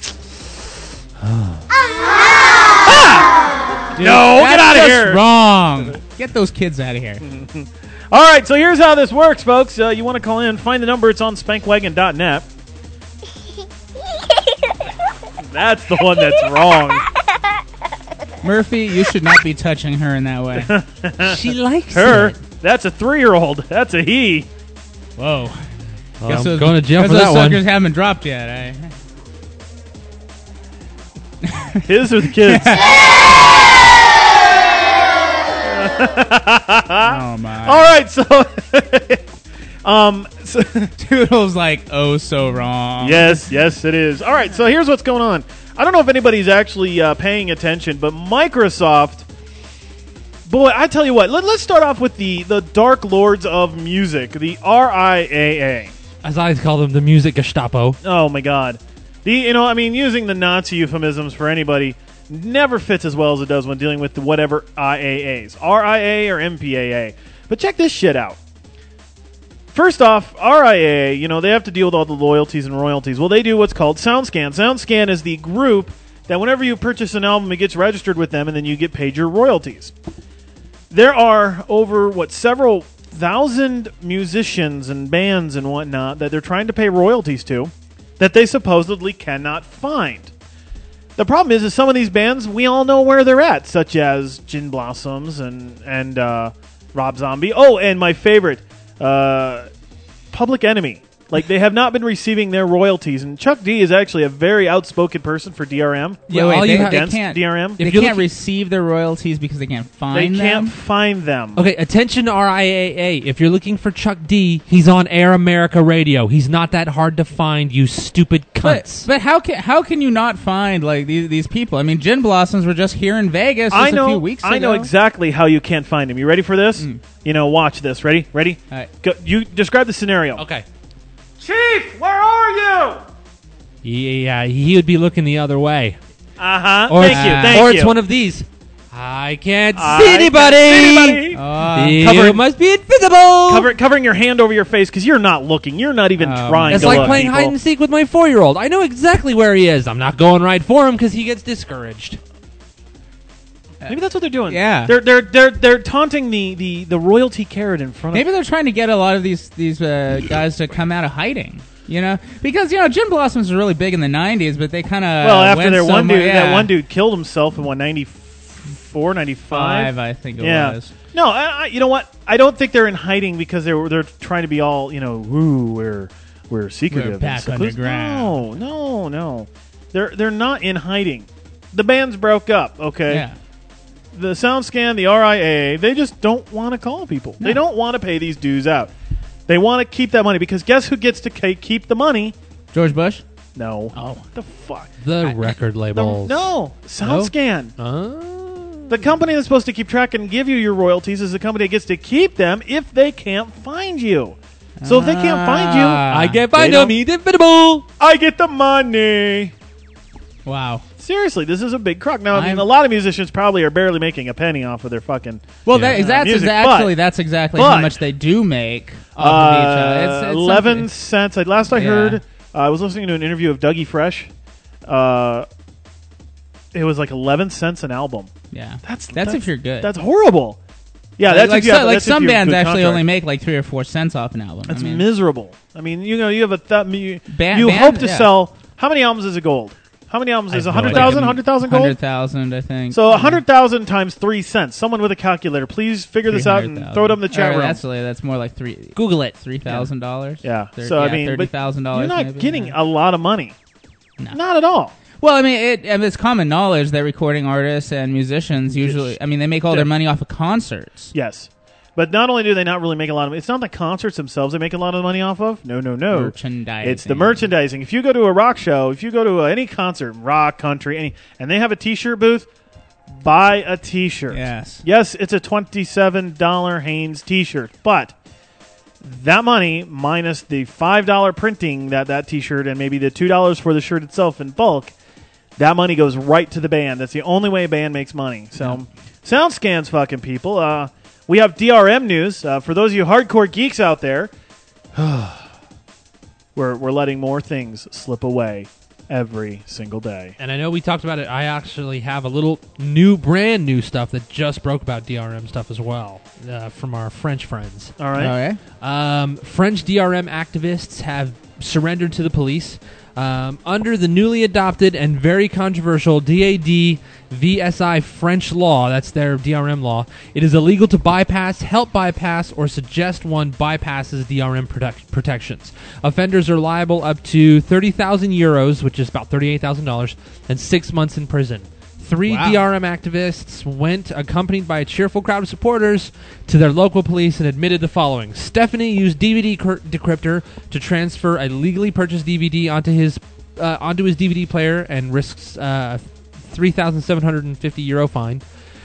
No, get out of here. Wrong. Get those kids out of here. All right, so here's how this works, folks. You want to call in, find the number. It's on spankwagon.net. That's the one that's wrong. Murphy, you should not be touching her in that way. She likes her. it. That's a 3-year-old. That's a he. Whoa. Well, I'm going to jail for that those one. suckers haven't dropped yet, eh? His or the kids? Oh, my. All right, so... Toodle's like, oh, so wrong. Yes, it is. All right, so here's what's going on. I don't know if anybody's actually paying attention, but Microsoft... Boy, I tell you what, let's start off with the Dark Lords of Music, the RIAA. As I call them, the music Gestapo. Oh, my God. Using the Nazi euphemisms for anybody never fits as well as it does when dealing with whatever IAAs, RIA or MPAA. But check this shit out. First off, RIAA, they have to deal with all the loyalties and royalties. Well, they do what's called SoundScan. SoundScan is the group that whenever you purchase an album, it gets registered with them, and then you get paid your royalties. There are over, several thousand musicians and bands and whatnot that they're trying to pay royalties to that they supposedly cannot find. The problem is some of these bands, we all know where they're at, such as Gin Blossoms and Rob Zombie. Oh, and my favorite, Public Enemy. They have not been receiving their royalties, and Chuck D is actually a very outspoken person for DRM. Yeah, they can't DRM. They can't receive their royalties because they can't find them. They can't find them. Okay, attention RIAA. If you're looking for Chuck D, he's on Air America Radio. He's not that hard to find, you stupid cunts. But how can you not find these people? I mean, Gin Blossoms were just here in Vegas a few weeks ago. I know exactly how you can't find them. You ready for this? Watch this. Ready? All right. Go, you describe the scenario. Okay. Chief, where are you? Yeah, he would be looking the other way. Uh-huh. Or Thank you. Or it's one of these. I can't see anybody. You must be invisible. Covering your hand over your face because you're not looking. You're not even trying to look. It's like playing hide and seek with my 4-year-old. I know exactly where he is. I'm not going right for him because he gets discouraged. Maybe that's what they're doing. Yeah, they're taunting the royalty carrot in front of. Maybe they're trying to get a lot of these guys to come out of hiding. Because Gin Blossoms were really big in the '90s, but they kind of after that one dude killed himself in 94, 95, I think it was. No, you know what? I don't think they're in hiding because they're trying to be all we're secretive. We're back underground. No. They're not in hiding. The band's broke up. Okay. Yeah. The SoundScan, the RIAA, they just don't want to call people. No. They don't want to pay these dues out. They want to keep that money because guess who gets to keep the money? George Bush? No. Oh. What the fuck? The record labels. No. SoundScan. The company that's supposed to keep track and give you your royalties is the company that gets to keep them if they can't find you. So if they can't find you, I get by no means inevitable. I get the money. Wow. Seriously, this is a big crock. Now, a lot of musicians probably are barely making a penny off of their fucking that's exactly how much they do make off of each other. It's 11 cents. Last I heard, I was listening to an interview of Dougie Fresh. It was like 11 cents an album. Yeah, that's if you're good. That's horrible. Yeah, that's like, if you have, that's some if you have bands good actually contract. only make like 3 or 4 cents off an album. That's miserable. I mean, you have a you Band, hope to sell. How many albums is a gold? How many albums is 100,000? 100,000 gold? 100,000, I think. So 100,000 times 3 cents. Someone with a calculator, please figure this out and throw it up in the chat room. That's more like Google it. $3,000. Yeah. So I mean, $30,000. You're not maybe, getting a lot of money. No. Not at all. Well, I mean, it's common knowledge that recording artists and musicians usually, I mean, they make all their money off of concerts. Yes. But not only do they not really make a lot of money, it's not the concerts themselves they make a lot of money off of. No. Merchandising. It's the merchandising. If you go to a rock show, if you go to any concert, rock, country, and they have a T-shirt booth, buy a T-shirt. Yes. Yes, it's a $27 Hanes T-shirt, but that money minus the $5 printing that T-shirt and maybe the $2 for the shirt itself in bulk, that money goes right to the band. That's the only way a band makes money. So, SoundScan's fucking people. We have DRM news. For those of you hardcore geeks out there, we're letting more things slip away every single day. And I know we talked about it. I actually have a little brand new stuff that just broke about DRM stuff as well from our French friends. All right. French DRM activists have surrendered to the police under the newly adopted and very controversial DAD VSI French law. That's their DRM law. It is illegal to bypass, help bypass, or suggest one bypasses DRM protections. Offenders are liable up to 30,000 euros, which is about $38,000, and 6 months in prison. 3 DRM activists went, accompanied by a cheerful crowd of supporters, to their local police and admitted the following. Stephanie used DVD decryptor to transfer a legally purchased DVD onto his DVD player and risks €3,750 fine.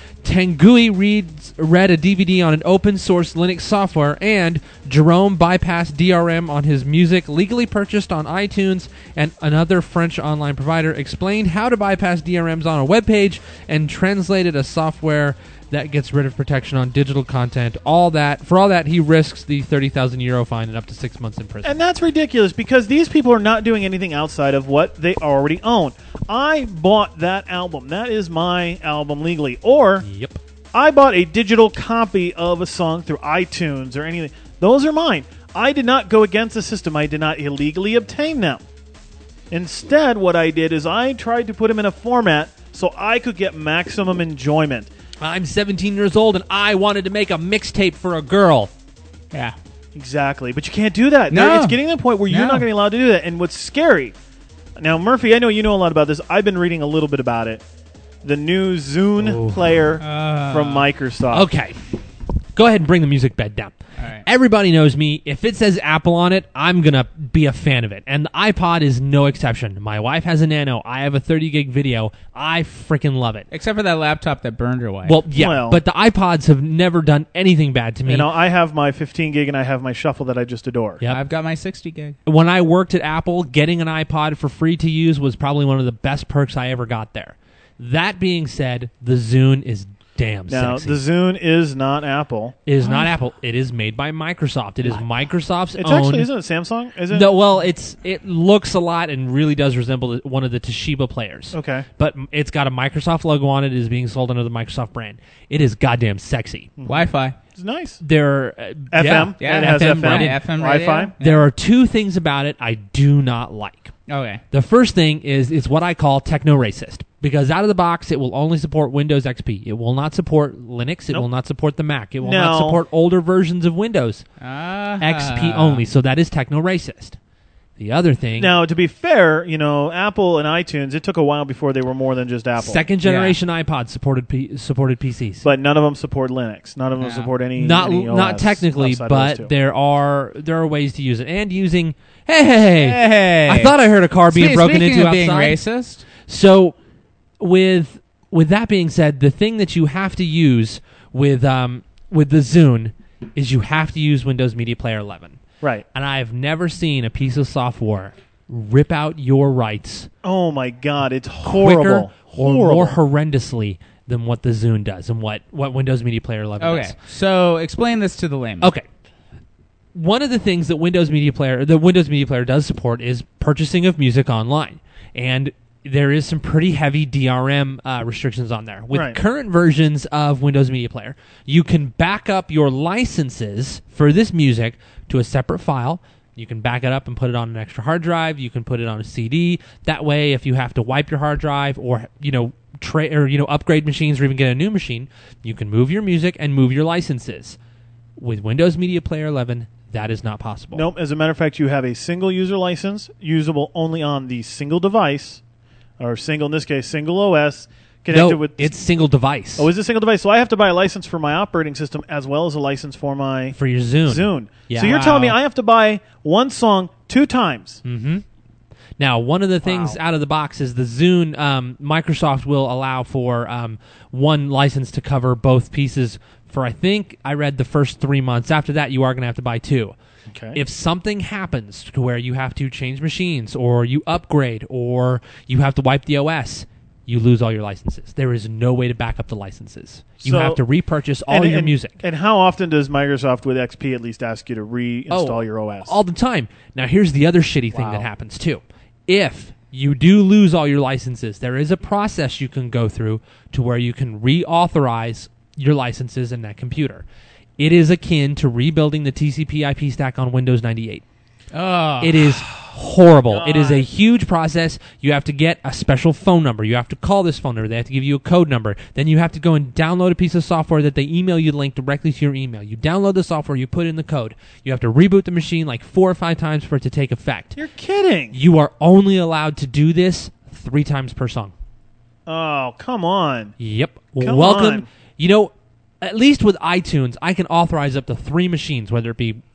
Tanguy read a DVD on an open-source Linux software, and Jerome bypassed DRM on his music legally purchased on iTunes and another French online provider, explained how to bypass DRMs on a web page, and translated a software that gets rid of protection on digital content. For all that, he risks the €30,000 fine and up to 6 months in prison. And that's ridiculous because these people are not doing anything outside of what they already own. I bought that album. That is my album legally. Or I bought a digital copy of a song through iTunes or anything. Those are mine. I did not go against the system. I did not illegally obtain them. Instead, what I did is I tried to put them in a format so I could get maximum enjoyment. I'm 17 years old, and I wanted to make a mixtape for a girl. Yeah. Exactly. But you can't do that. No. It's getting to the point where you're not going to be allowed to do that. And what's scary... Now, Murphy, I know you know a lot about this. I've been reading a little bit about it. The new Zune player from Microsoft. Okay. Go ahead and bring the music bed down. All right. Everybody knows me. If it says Apple on it, I'm going to be a fan of it. And the iPod is no exception. My wife has a Nano. I have a 30-gig video. I freaking love it. Except for that laptop that burned your wife. Well, yeah, but the iPods have never done anything bad to me. You know, I have my 15-gig and I have my Shuffle that I just adore. Yep. I've got my 60-gig. When I worked at Apple, getting an iPod for free to use was probably one of the best perks I ever got there. That being said, the Zune is damn now, sexy. The Zune is not Apple. It is not Apple. It is made by Microsoft. It is Microsoft's It's own. actually, isn't it Samsung? Is it? No, well, it looks a lot and really does resemble one of the Toshiba players. Okay. But it's got a Microsoft logo on it. It is being sold under the Microsoft brand. It is goddamn sexy. Wi-Fi. It's nice. There, FM. Yeah, it has FM. Right? FM Wi-Fi. radio. There are two things about it I do not like. Okay. The first thing is it's what I call techno-racist. Because out of the box, it will only support Windows XP. It will not support Linux. It will not support the Mac. It will not support older versions of Windows. XP only. So that is techno-racist. The other thing... Now, to be fair, you know, Apple and iTunes, it took a while before they were more than just Apple. Second generation iPods supported PCs. But none of them support Linux. None of them support any Not OS technically, but there are ways to use it. And using... Hey! I thought I heard a car being broken into being outside. Racist. So... With that being said, the thing that you have to use with the Zune is you have to use Windows Media Player 11. Right. And I've never seen a piece of software rip out your rights. Oh my God, it's horrible. Or more horrendously than what the Zune does and what Windows Media Player 11 does. Okay, so explain this to the layman. Okay. One of the things that Windows Media Player does support is purchasing of music online. And there is some pretty heavy DRM restrictions on there. With current versions of Windows Media Player, you can back up your licenses for this music to a separate file. You can back it up and put it on an extra hard drive. You can put it on a CD. That way, if you have to wipe your hard drive or upgrade machines or even get a new machine, you can move your music and move your licenses. With Windows Media Player 11, that is not possible. Nope. As a matter of fact, you have a single user license, usable only on the single device, or single, in this case, single OS. Connected with it's single device. Oh, is it single device? So I have to buy a license for my operating system as well as a license for my... For your Zune. Yeah. So you're telling me I have to buy one song 2 times? Mm-hmm. Now, one of the things out of the box is the Zune. Microsoft will allow for one license to cover both pieces for, I think, I read the first 3 months. After that, you are going to have to buy 2. Okay. If something happens to where you have to change machines or you upgrade or you have to wipe the OS, you lose all your licenses. There is no way to back up the licenses. You have to repurchase all your music. And how often does Microsoft with XP at least ask you to reinstall your OS? All the time. Now, here's the other shitty thing that happens, too. If you do lose all your licenses, there is a process you can go through to where you can reauthorize your licenses in that computer. It is akin to rebuilding the TCP IP stack on Windows 98. Oh. It is horrible. God. It is a huge process. You have to get a special phone number. You have to call this phone number. They have to give you a code number. Then you have to go and download a piece of software that they email you the link directly to your email. You download the software. You put in the code. You have to reboot the machine like 4 or 5 times for it to take effect. You're kidding. You are only allowed to do this 3 times per song. Oh, come on. Yep. Come Welcome. on. You know, at least with iTunes, I can authorize up to 3 machines, whether it be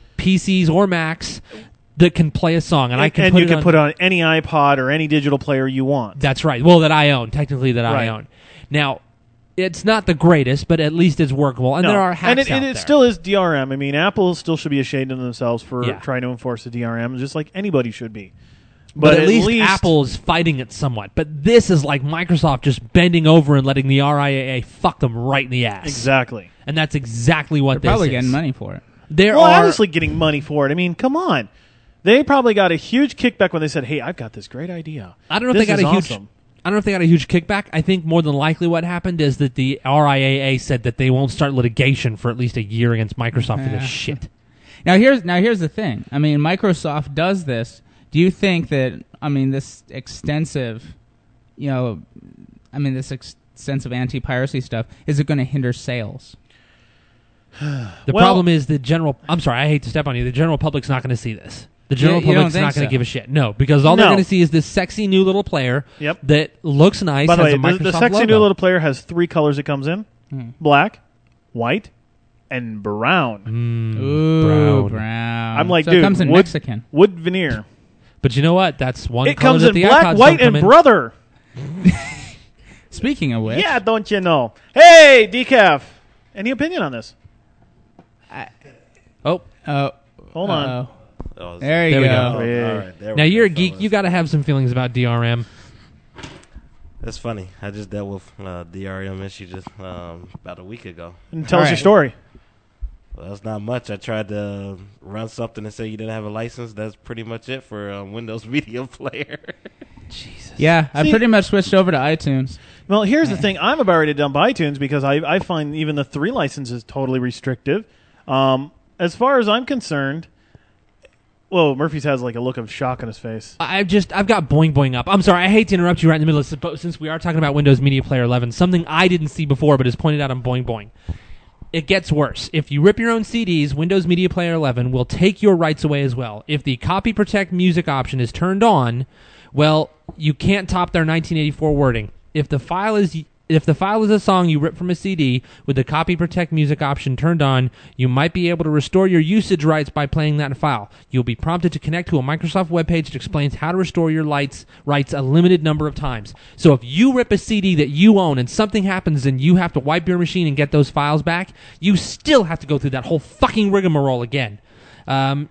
PCs or Macs, that can play a song, and I can. And put you it can on, put it on any iPod or any digital player you want. That's right. Well, that I own, technically that I own. Now, it's not the greatest, but at least it's workable, and there are hacks and it still is DRM. I mean, Apple still should be ashamed of themselves for trying to enforce the DRM, just like anybody should be. But at least Apple is fighting it somewhat. But this is like Microsoft just bending over and letting the RIAA fuck them right in the ass. Exactly. And that's exactly what They're this probably is. getting money for it. Obviously getting money for it. I mean, come on. They probably got a huge kickback when they said, "Hey, I've got this great idea." I don't know if they got a huge. I don't know if they got a huge kickback. I think more than likely what happened is that the RIAA said that they won't start litigation for at least a year against Microsoft for this shit. Now here's the thing. I mean, Microsoft does this. Do you think that this extensive, this extensive anti-piracy stuff, is it going to hinder sales? The problem is the general. I'm sorry, I hate to step on you. The general public's not going to see this. The general public's not going to give a shit. No, because all they're going to see is this sexy new little player that looks nice. By the way, has a the Microsoft sexy logo. new little player has 3 colors it comes in: black, white, and brown. Ooh, brown. I'm like, so dude, it comes in Mexican. Wood veneer. But you know what? That's one it color comes that in the black, iPods white, don't come and in. brother. Speaking of which, yeah, don't you know? Hey, Decaf, any opinion on this? Hold on. There you go. All right, now you're a geek. You got to have some feelings about DRM. That's funny. I just dealt with DRM issue just about a week ago. And tell us your story. Well, that's not much. I tried to run something and say you didn't have a license. That's pretty much it for Windows Media Player. Jesus. Yeah, I pretty much switched over to iTunes. Well, here's the thing. I'm about ready to dump iTunes because I find even the 3 licenses totally restrictive. As far as I'm concerned, whoa, Murphy's has like a look of shock on his face. I've got Boing Boing up. I'm sorry, I hate to interrupt you right in the middle of this, but since we are talking about Windows Media Player 11, something I didn't see before but is pointed out on Boing Boing. It gets worse. If you rip your own CDs, Windows Media Player 11 will take your rights away as well. If the Copy Protect Music option is turned on, well, you can't top their 1984 wording. If the file is a song you rip from a CD with the Copy Protect Music option turned on, you might be able to restore your usage rights by playing that file. You'll be prompted to connect to a Microsoft webpage that explains how to restore your rights a limited number of times. So if you rip a CD that you own and something happens and you have to wipe your machine and get those files back, you still have to go through that whole fucking rigmarole again.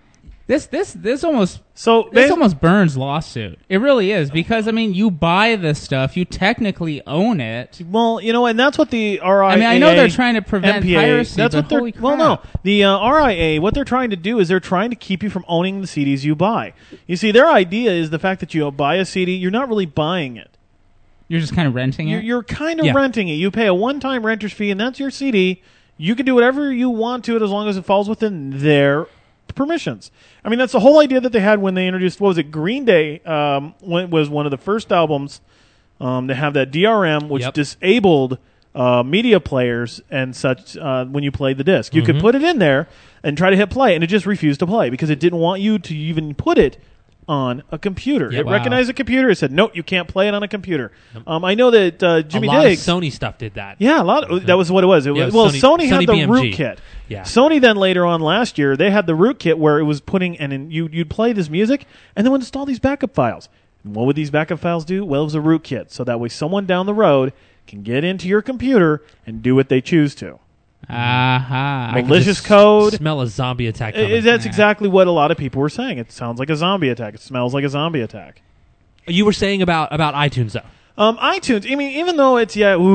This almost burns lawsuit. It really is, because I mean, you buy this stuff, you technically own it. Well, and that's what the RIAA. I mean, I know they're trying to prevent MPA, piracy. That's but what they're. holy crap. Well, no, the RIAA. What they're trying to do is they're trying to keep you from owning the CDs you buy. You see, their idea is the fact that you buy a CD, you're not really buying it. You're just kind of renting it. You're kind of renting it. You pay a one-time renter's fee, and that's your CD. You can do whatever you want to it as long as it falls within their permissions. I mean, that's the whole idea that they had when they introduced, what was it, Green Day was one of the first albums to have that DRM, which disabled media players and such when you played the disc. You could put it in there and try to hit play, and it just refused to play because it didn't want you to even put it on a computer. It recognized a computer. It said, no, you can't play it on a computer. I know that Jimmy Diggs... A lot of Sony stuff did that. Yeah, a lot. That was what it was. Sony had the BMG. Root kit. Yeah. Sony then later on last year, they had the root kit where it was putting... And you'd play this music, and then would install these backup files. And what would these backup files do? Well, it was a root kit. So that way someone down the road can get into your computer and do what they choose to. Malicious code. Smell a zombie attack coming. That's exactly what a lot of people were saying. It sounds like a zombie attack. It smells like a zombie attack. You were saying about iTunes, though. iTunes, I mean, even though it's,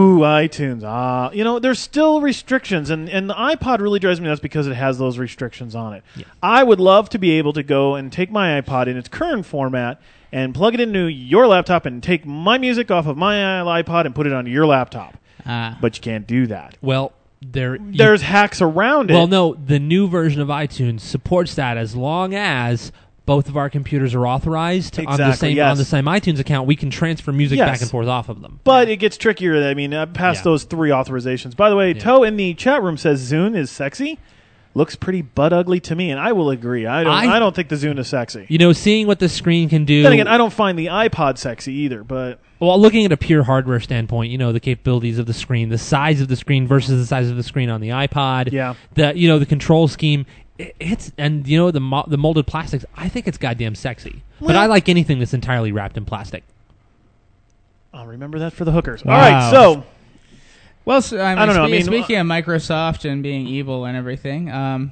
iTunes, there's still restrictions, and the iPod really drives me nuts because it has those restrictions on it. Yeah. I would love to be able to go and take my iPod in its current format and plug it into your laptop and take my music off of my iPod and put it onto your laptop. But you can't do that. Well... There's hacks around it. Well, no, the new version of iTunes supports that as long as both of our computers are authorized on the same iTunes account. We can transfer music back and forth off of them. But it gets trickier. I mean, past those 3 authorizations. By the way, Toe in the chat room says Zune is sexy. Looks pretty butt ugly to me, and I will agree. I don't think the Zune is sexy. Seeing what the screen can do. Then again, I don't find the iPod sexy either, but... Well, looking at a pure hardware standpoint, the capabilities of the screen, the size of the screen versus the size of the screen on the iPod, the control scheme, the molded plastics, I think it's goddamn sexy. Well, but I like anything that's entirely wrapped in plastic. I'll remember that for the hookers. Wow. All right, so... Well, I don't know. Speaking of Microsoft and being evil and everything,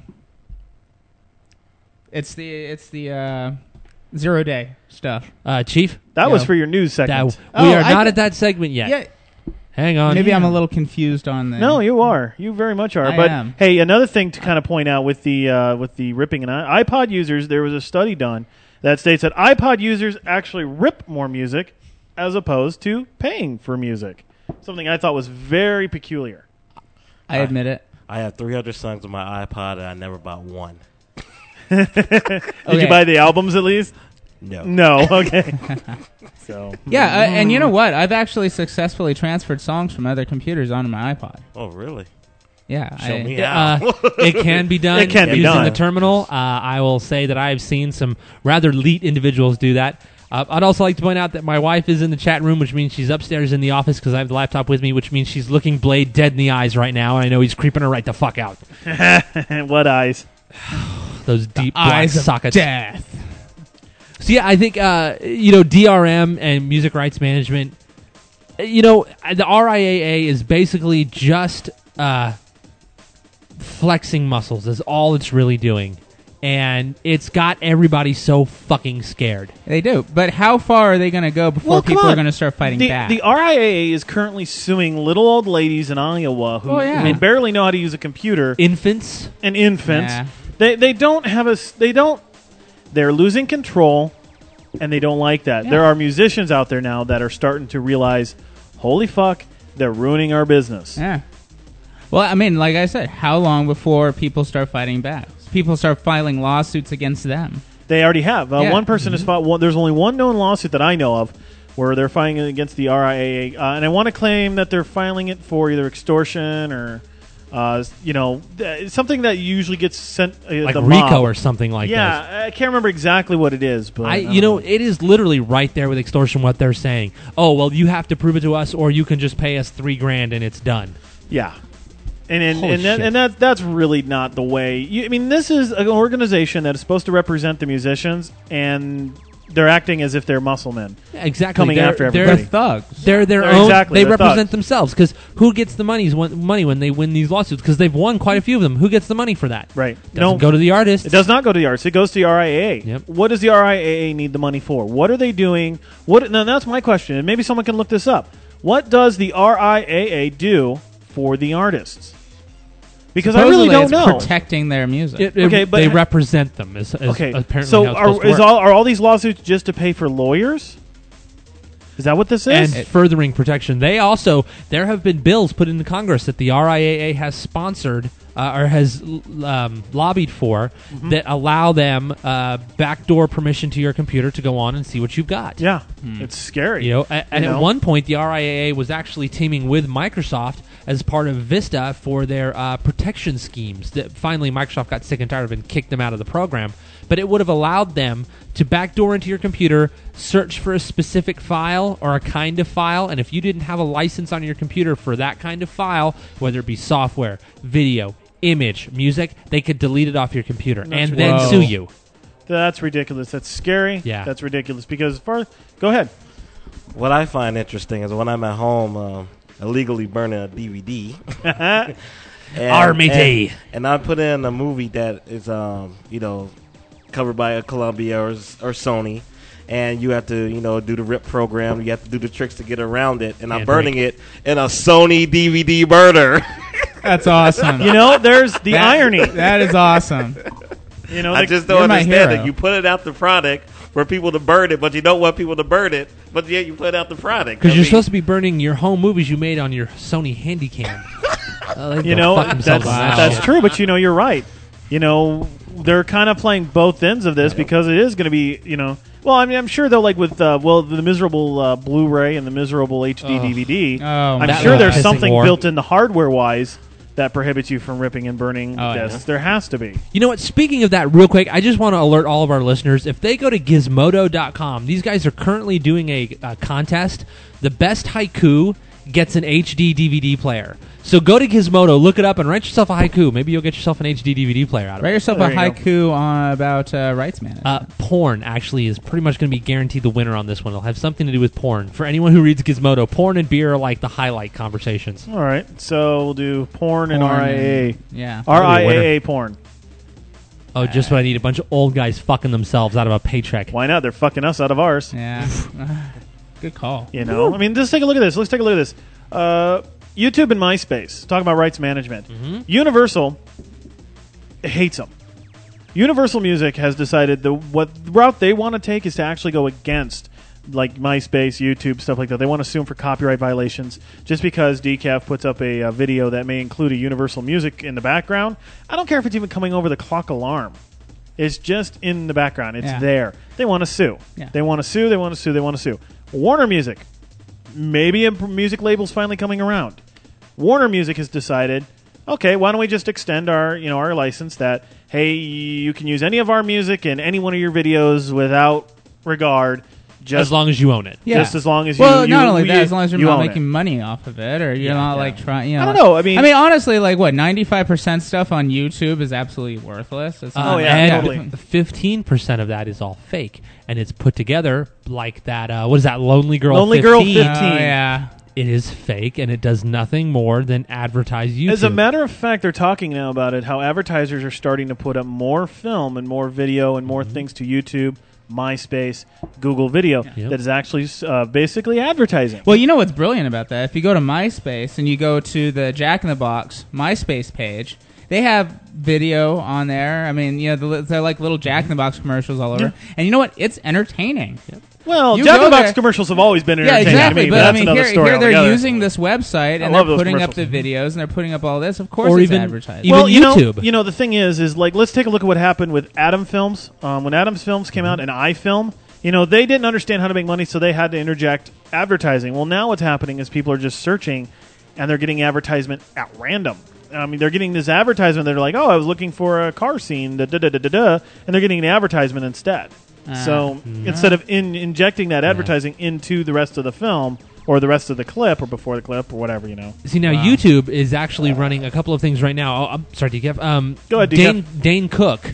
it's the 0-day stuff. Chief? That was for your news segment. We are not at that segment yet. Yeah. Hang on. Maybe I'm a little confused on the... No, you are. You very much are. I am. Hey, another thing to kind of point out with the ripping and iPod users, there was a study done that states that iPod users actually rip more music as opposed to paying for music. Something I thought was very peculiar. I admit it. I have 300 songs on my iPod, and I never bought one. Did you buy the albums at least? No. Okay. And you know what? I've actually successfully transferred songs from other computers onto my iPod. Oh, really? Yeah. Show me how. It can be done. It can be using done. the terminal. I will say that I have seen some rather elite individuals do that. I'd also like to point out that my wife is in the chat room, which means she's upstairs in the office because I have the laptop with me, which means she's looking Blade dead in the eyes right now, and I know he's creeping her right the fuck out. What eyes? Those deep black eyes sockets. Of death. So yeah, I think DRM and music rights management. The RIAA is basically just flexing muscles. Is all it's really doing. And it's got everybody so fucking scared. They do. But how far are they going to go before people are going to start fighting back? The RIAA is currently suing little old ladies in Iowa who barely know how to use a computer. Infants. Yeah. They don't have they're losing control, and they don't like that. Yeah. There are musicians out there now that are starting to realize, holy fuck, they're ruining our business. Yeah. Well, I mean, like I said, how long before people start fighting back? People start filing lawsuits against them. They already have. One person has fought. There's only one known lawsuit that I know of where they're filing against the RIAA, and I want to claim that they're filing it for either extortion or, something that usually gets sent like the RICO mob. or something like that. Yeah, I can't remember exactly what it is, but it is literally right there with extortion. What they're saying. Oh well, you have to prove it to us, or you can just pay us $3,000 and it's done. Yeah. And that's really not the way. This is an organization that is supposed to represent the musicians, and they're acting as if they're muscle men. Exactly. Coming after everybody. They're thugs. They're their own. Exactly, they they're represent thugs. themselves because who gets the money when they win these lawsuits? Because they've won quite a few of them. Who gets the money for that? Right. Doesn't go to the artist. It does not go to the artist. It goes to the RIAA. Yep. What does the RIAA need the money for? What are they doing? Now that's my question, and maybe someone can look this up. What does the RIAA do for the artists? Because Supposedly I really don't it's know. protecting their music. Okay, but they represent them as okay. apparently So how it's supposed to work. are all these lawsuits just to pay for lawyers? Is that what this is? And furthering protection. There have been bills put into Congress that the RIAA has sponsored or has lobbied for that allow them backdoor permission to your computer to go on and see what you've got. Yeah, it's scary. At one point, the RIAA was actually teaming with Microsoft as part of Vista for their protection schemes. That finally Microsoft got sick and tired of and kicked them out of the program. But it would have allowed them to backdoor into your computer, search for a specific file or a kind of file, and if you didn't have a license on your computer for that kind of file, whether it be software, video, image, music, they could delete it off your computer and then sue you. That's ridiculous. That's scary. Yeah. That's ridiculous because go ahead. What I find interesting is when I'm at home illegally burning a DVD. And I put in a movie that is covered by a Columbia or Sony, and you have to do the RIP program. You have to do the tricks to get around it, and I'm burning it in a Sony DVD burner. That's awesome. There's the irony. That is awesome. I just don't understand it. You put it out the product for people to burn it, but you don't want people to burn it, but yet you put out the product. Because you're supposed to be burning your home movies you made on your Sony Handycam. That's true, but you're right. They're kind of playing both ends of this because it is going to be, well, I mean, I'm sure they'll like with the miserable Blu-ray and the miserable HD DVD. I'm sure there's something built in the hardware-wise that prohibits you from ripping and burning discs. There has to be. You know what? Speaking of that, real quick, I just want to alert all of our listeners. If they go to Gizmodo.com, these guys are currently doing a contest. The best haiku gets an HD DVD player. So go to Gizmodo, look it up, and write yourself a haiku. Maybe you'll get yourself an HD DVD player out of it. Write yourself a haiku about rights management. Porn, actually, is pretty much going to be guaranteed the winner on this one. It'll have something to do with porn. For anyone who reads Gizmodo, porn and beer are like the highlight conversations. All right. So we'll do porn and RIAA. Yeah. RIAA porn. Oh, just what I need. A bunch of old guys fucking themselves out of a paycheck. Why not? They're fucking us out of ours. Yeah. Good call. I mean, just take a look at this. Let's take a look at this. YouTube and MySpace, talking about rights management. Universal hates them. Universal Music has decided what route they want to take is to actually go against like MySpace, YouTube, stuff like that. They want to sue them for copyright violations just because Decaf puts up a video that may include a Universal Music in the background. I don't care if it's even coming over the clock alarm. It's just in the background. It's there. They want to sue. Yeah. They want to sue. They want to sue. They want to sue. Warner Music. Maybe a music label's finally coming around. Warner Music has decided, okay, why don't we just extend our license that, hey, you can use any of our music in any one of your videos without regard. Just as long as you own it. Yeah. Just as long as you Well, not only that, as long as you're not making it. money off of it, or you're not like trying. I don't know. I mean, honestly, like what 95% stuff on YouTube is absolutely worthless. It's not, totally. 15% of that is all fake, and it's put together like that. What is that? Lonely Girl 15? Lonely Girl 15. Oh, yeah. It is fake, and it does nothing more than advertise YouTube. As a matter of fact, they're talking now about it, how advertisers are starting to put up more film and more video and more things to YouTube, MySpace, Google Video that is actually basically advertising. Well, you know what's brilliant about that? If you go to MySpace and you go to the Jack in the Box MySpace page, they have video on there. I mean, they're like little Jack in the Box commercials all over. Yeah. And you know what? It's entertaining. Yep. Well, Jack in the Box commercials have always been entertaining to me, but that's another story here they're altogether. using this website and they're putting up the videos and they're putting up all this. Of course, or it's even advertising. Even YouTube. The thing is like let's take a look at what happened with Atom Films. When Atom's Films came out and iFilm, they didn't understand how to make money, so they had to interject advertising. Well, now what's happening is people are just searching, and they're getting advertisement at random. I mean, they're getting this advertisement. They're like, "Oh, I was looking for a car scene," and they're getting an advertisement instead. So instead of injecting that advertising into the rest of the film or the rest of the clip or before the clip or whatever, See, now YouTube is actually running a couple of things right now. I'm sorry, DKF. Go ahead, DKF. Dane Cook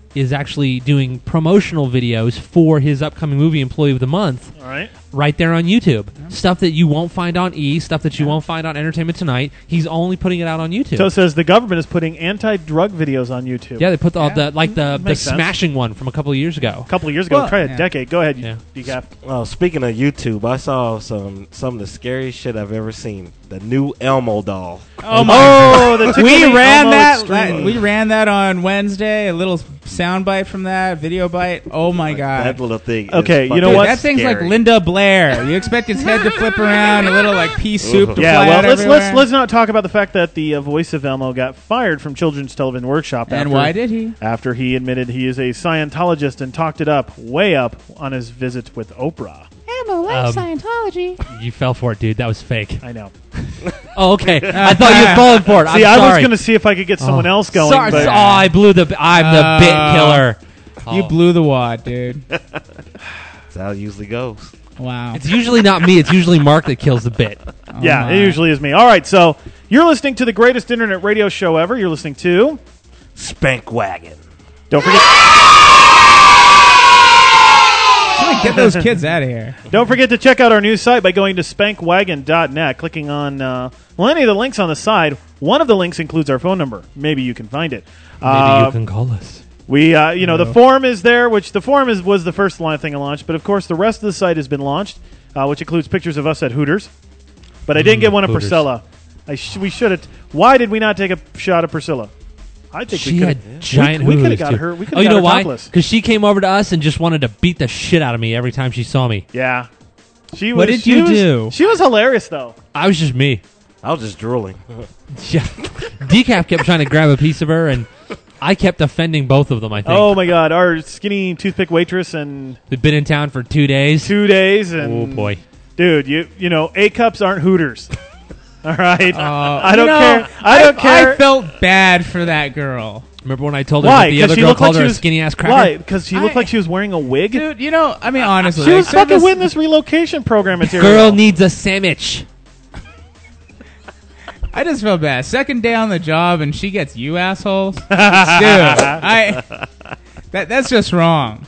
is actually doing promotional videos for his upcoming movie Employee of the Month. All right. Right there on YouTube. Stuff that you won't find on E, stuff that you won't find on Entertainment Tonight. He's only putting it out on YouTube. So it says the government is putting anti-drug videos on YouTube. Yeah, they put the smashing one from a couple of years ago. A couple of years ago. Try a decade. Go ahead, Decaf. Well, speaking of YouTube, I saw some of the scariest shit I've ever seen. The new Elmo doll. Oh my! We ran that on Wednesday. A little soundbite from that video bite. Oh my god! That little thing. Okay, you know what? That thing's like Linda Blair. You expect his head to flip around, a little like pea soup to fly out everywhere. Let's not talk about the fact that the voice of Elmo got fired from Children's Television Workshop. And why did he? After he admitted he is a Scientologist and talked it up, way up, on his visit with Oprah. Elmo likes Scientology. You fell for it, dude. That was fake. I know. Oh, okay. I thought you had fallen for it. See, I was going to see if I could get someone else going. Sorry, but I'm the bit killer. You blew the wad, dude. That's how it usually goes. Wow. It's usually not me. It's usually Mark that kills the bit. It usually is me. All right, so you're listening to the greatest internet radio show ever. You're listening to Spank Wagon. Don't forget. Get those kids out of here. Don't forget to check out our new site by going to spankwagon.net, clicking on any of the links on the side. One of the links includes our phone number. Maybe you can find it. Maybe you can call us. We, the forum is there, which the forum was the first thing I launched. But, of course, the rest of the site has been launched, which includes pictures of us at Hooters. But I didn't get one of Hooters. Priscilla. We should have. Why did we not take a shot of Priscilla? I think she we could had giant we could have hooves, got too. her. We could Oh, have you got know her why? topless. Because she came over to us and just wanted to beat the shit out of me every time she saw me. Yeah. What did you do? She was hilarious, though. I was just me. I was just drooling. Yeah. Decaf kept trying to grab a piece of her, and I kept offending both of them, I think. Oh, my God. Our skinny toothpick waitress and... They've been in town for 2 days. 2 days, and... Oh, boy. Dude, you know, A-cups aren't Hooters. All right? I don't care. I felt bad for that girl. Remember when I told her that the other girl called her a skinny-ass cracker? Why? Because she looked like she was wearing a wig? Dude, honestly. She was fucking winning this relocation program material. Girl needs a sandwich. I just feel bad. Second day on the job and she gets you assholes. Dude, that's just wrong.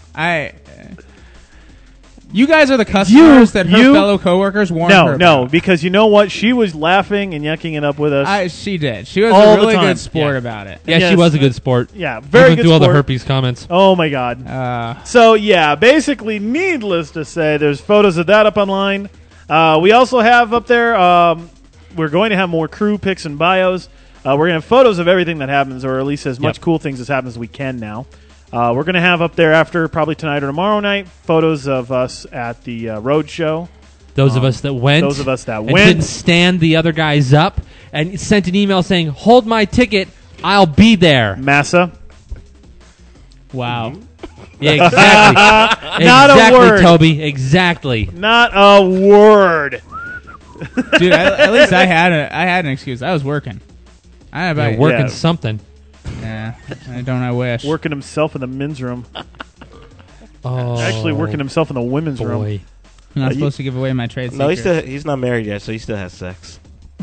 You guys are the customers that her fellow coworkers warned her about. No, because you know what? She was laughing and yucking it up with us. She did. She was all a really the time. good sport about it. Yeah, she was a good sport. Yeah, very Even good through all sport. the herpes comments. Oh, my God. So, yeah, basically, needless to say, there's photos of that up online. We also have up there, we're going to have more crew pics and bios. We're going to have photos of everything that happens, or at least as much cool things as happens as we can now. We're going to have up there after probably tonight or tomorrow night photos of us at the road show. Those of us that went. Those of us that and went. didn't stand the other guys up and sent an email saying, hold my ticket, I'll be there. Massa. Wow. Yeah, exactly. Not exactly, a word. Toby. Exactly. Not a word. Dude, at least I had an excuse. I was working. You're working something. Yeah, I wish. Working himself in the men's room. Oh, actually working himself in the women's room. I'm not supposed to give away my trade No, secret. he's not married yet, so he still has sex.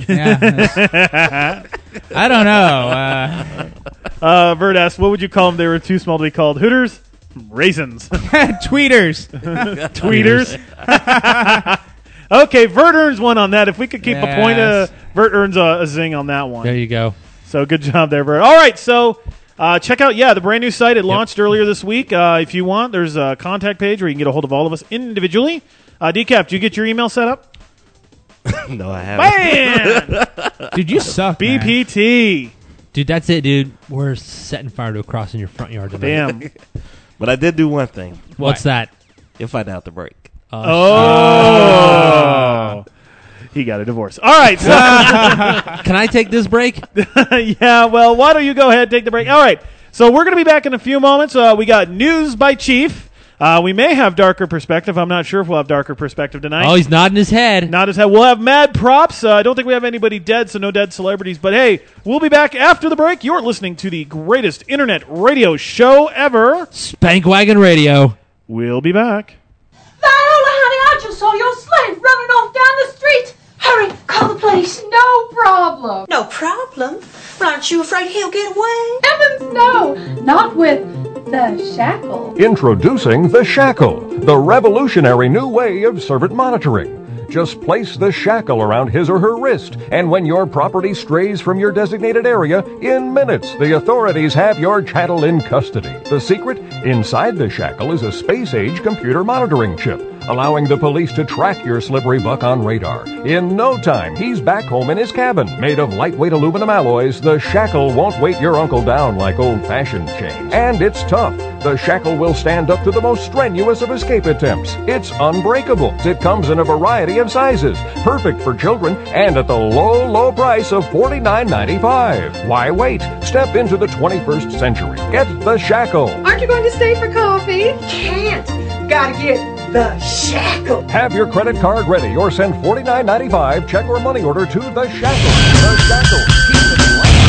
Yeah, I don't know. Vert asked, what would you call them? They were too small to be called Hooters? Raisins. Tweeters. Tweeters. Okay, Vert earns one on that. If we could keep a point, Vert earns a zing on that one. There you go. So good job there, Vert. All right, so check out, the brand new site. It launched earlier this week. If you want, there's a contact page where you can get a hold of all of us individually. Decaf, did you get your email set up? No, I haven't. Man! Dude, you suck, BPT. Man. Dude, that's it, dude. We're setting fire to a cross in your front yard tonight. Damn. But I did do one thing. What's that? You'll find out the break. Oh. He got a divorce. All right. So can I take this break? Yeah, well, why don't you go ahead and take the break? All right. So we're going to be back in a few moments. We got news by Chief. We may have darker perspective. I'm not sure if we'll have darker perspective tonight. Oh, he's nodding his head. Not his head. We'll have mad props. I don't think we have anybody dead, so no dead celebrities. But hey, we'll be back after the break. You're listening to the greatest internet radio show ever. Spankwagon Radio. We'll be back. Viola, honey, I just saw your slave running off down the street. Hurry, call the police. No problem. No problem? Well, aren't you afraid he'll get away? Heavens, no. Not with The shackle. Introducing the Shackle, the revolutionary new way of servant monitoring. Just place the shackle around his or her wrist, and when your property strays from your designated area, in minutes, the authorities have your chattel in custody. The secret? Inside the shackle is a space-age computer monitoring chip, allowing the police to track your slippery buck on radar. In no time, he's back home in his cabin. Made of lightweight aluminum alloys, the shackle won't weight your uncle down like old-fashioned chains. And it's tough. The shackle will stand up to the most strenuous of escape attempts. It's unbreakable. It comes in a variety of sizes, perfect for children, and at the low, low price of $49.95. Why wait? Step into the 21st century. Get the shackle. Aren't you going to stay for coffee? Can't. Gotta get the shackle. Have your credit card ready or send $49.95 check or money order to the shackle. The shackle. Keep it light.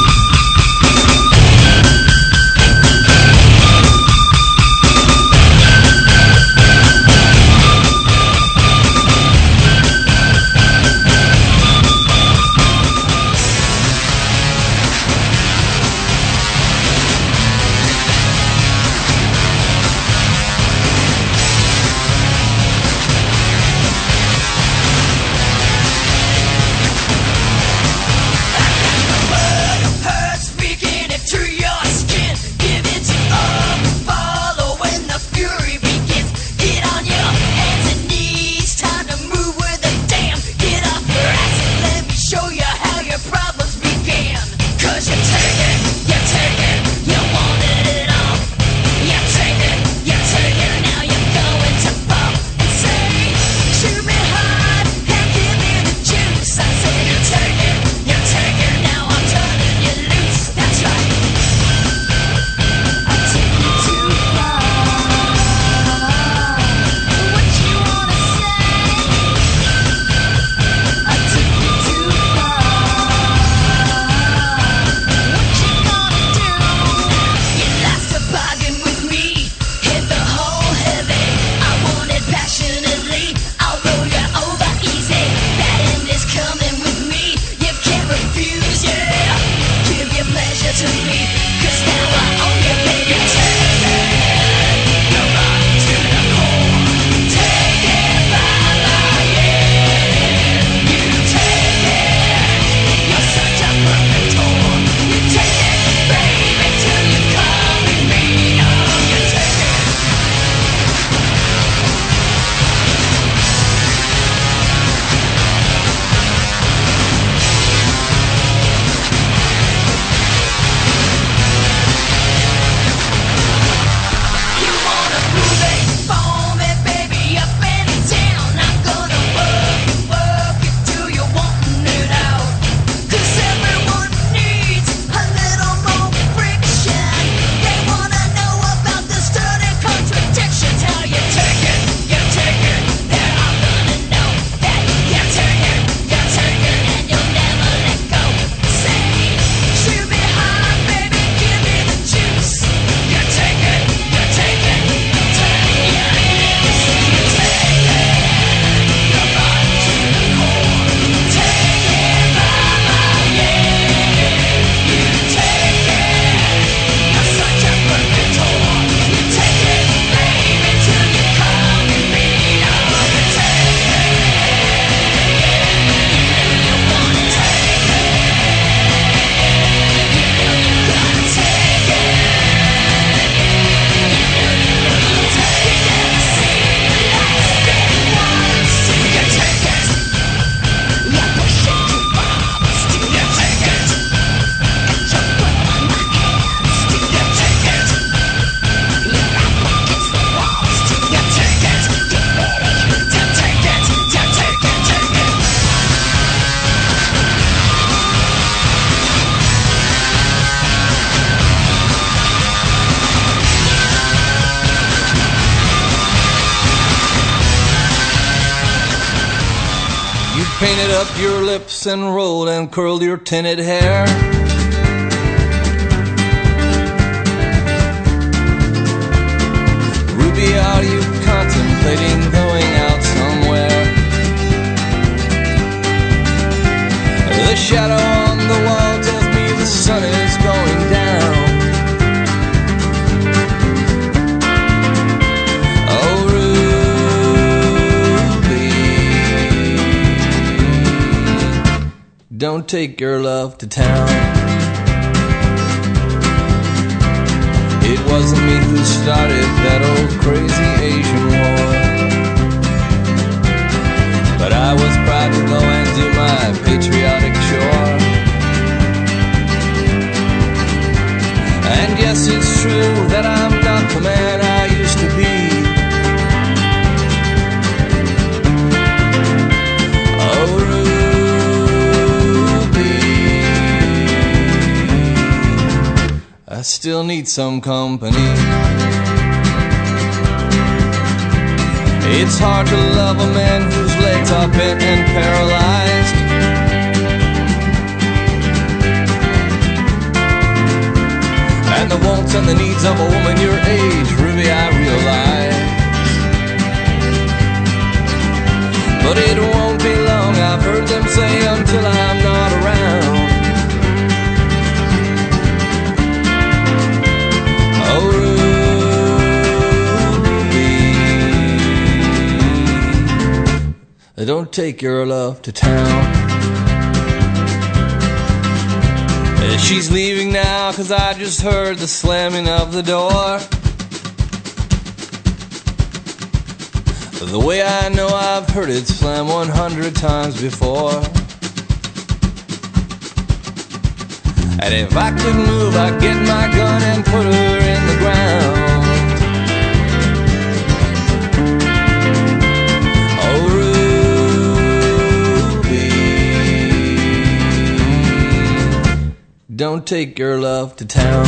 Painted up your lips and rolled and curled your tinted hair. Ruby, are you contemplating going out somewhere? The shadow on the wall tells me the sun is going down. Don't take your love to town. It wasn't me who started that old crazy Asian war, but I was proud to go and do my patriotic chore. And yes, it's true that I'm not the man I used to be. Oh, Ruby, I still need some company. It's hard to love a man whose legs are bent and paralyzed. And the wants and the needs of a woman your age, Ruby, I realize. But it won't be long, I've heard them say, until I'm not around. Oh, Ruby, don't take your love to town. She's leaving now, 'cause I just heard the slamming of the door. The way I know I've heard it slam 100 times before. And if I could move, I'd get my gun and put her in the ground. Oh, don't take your love to town.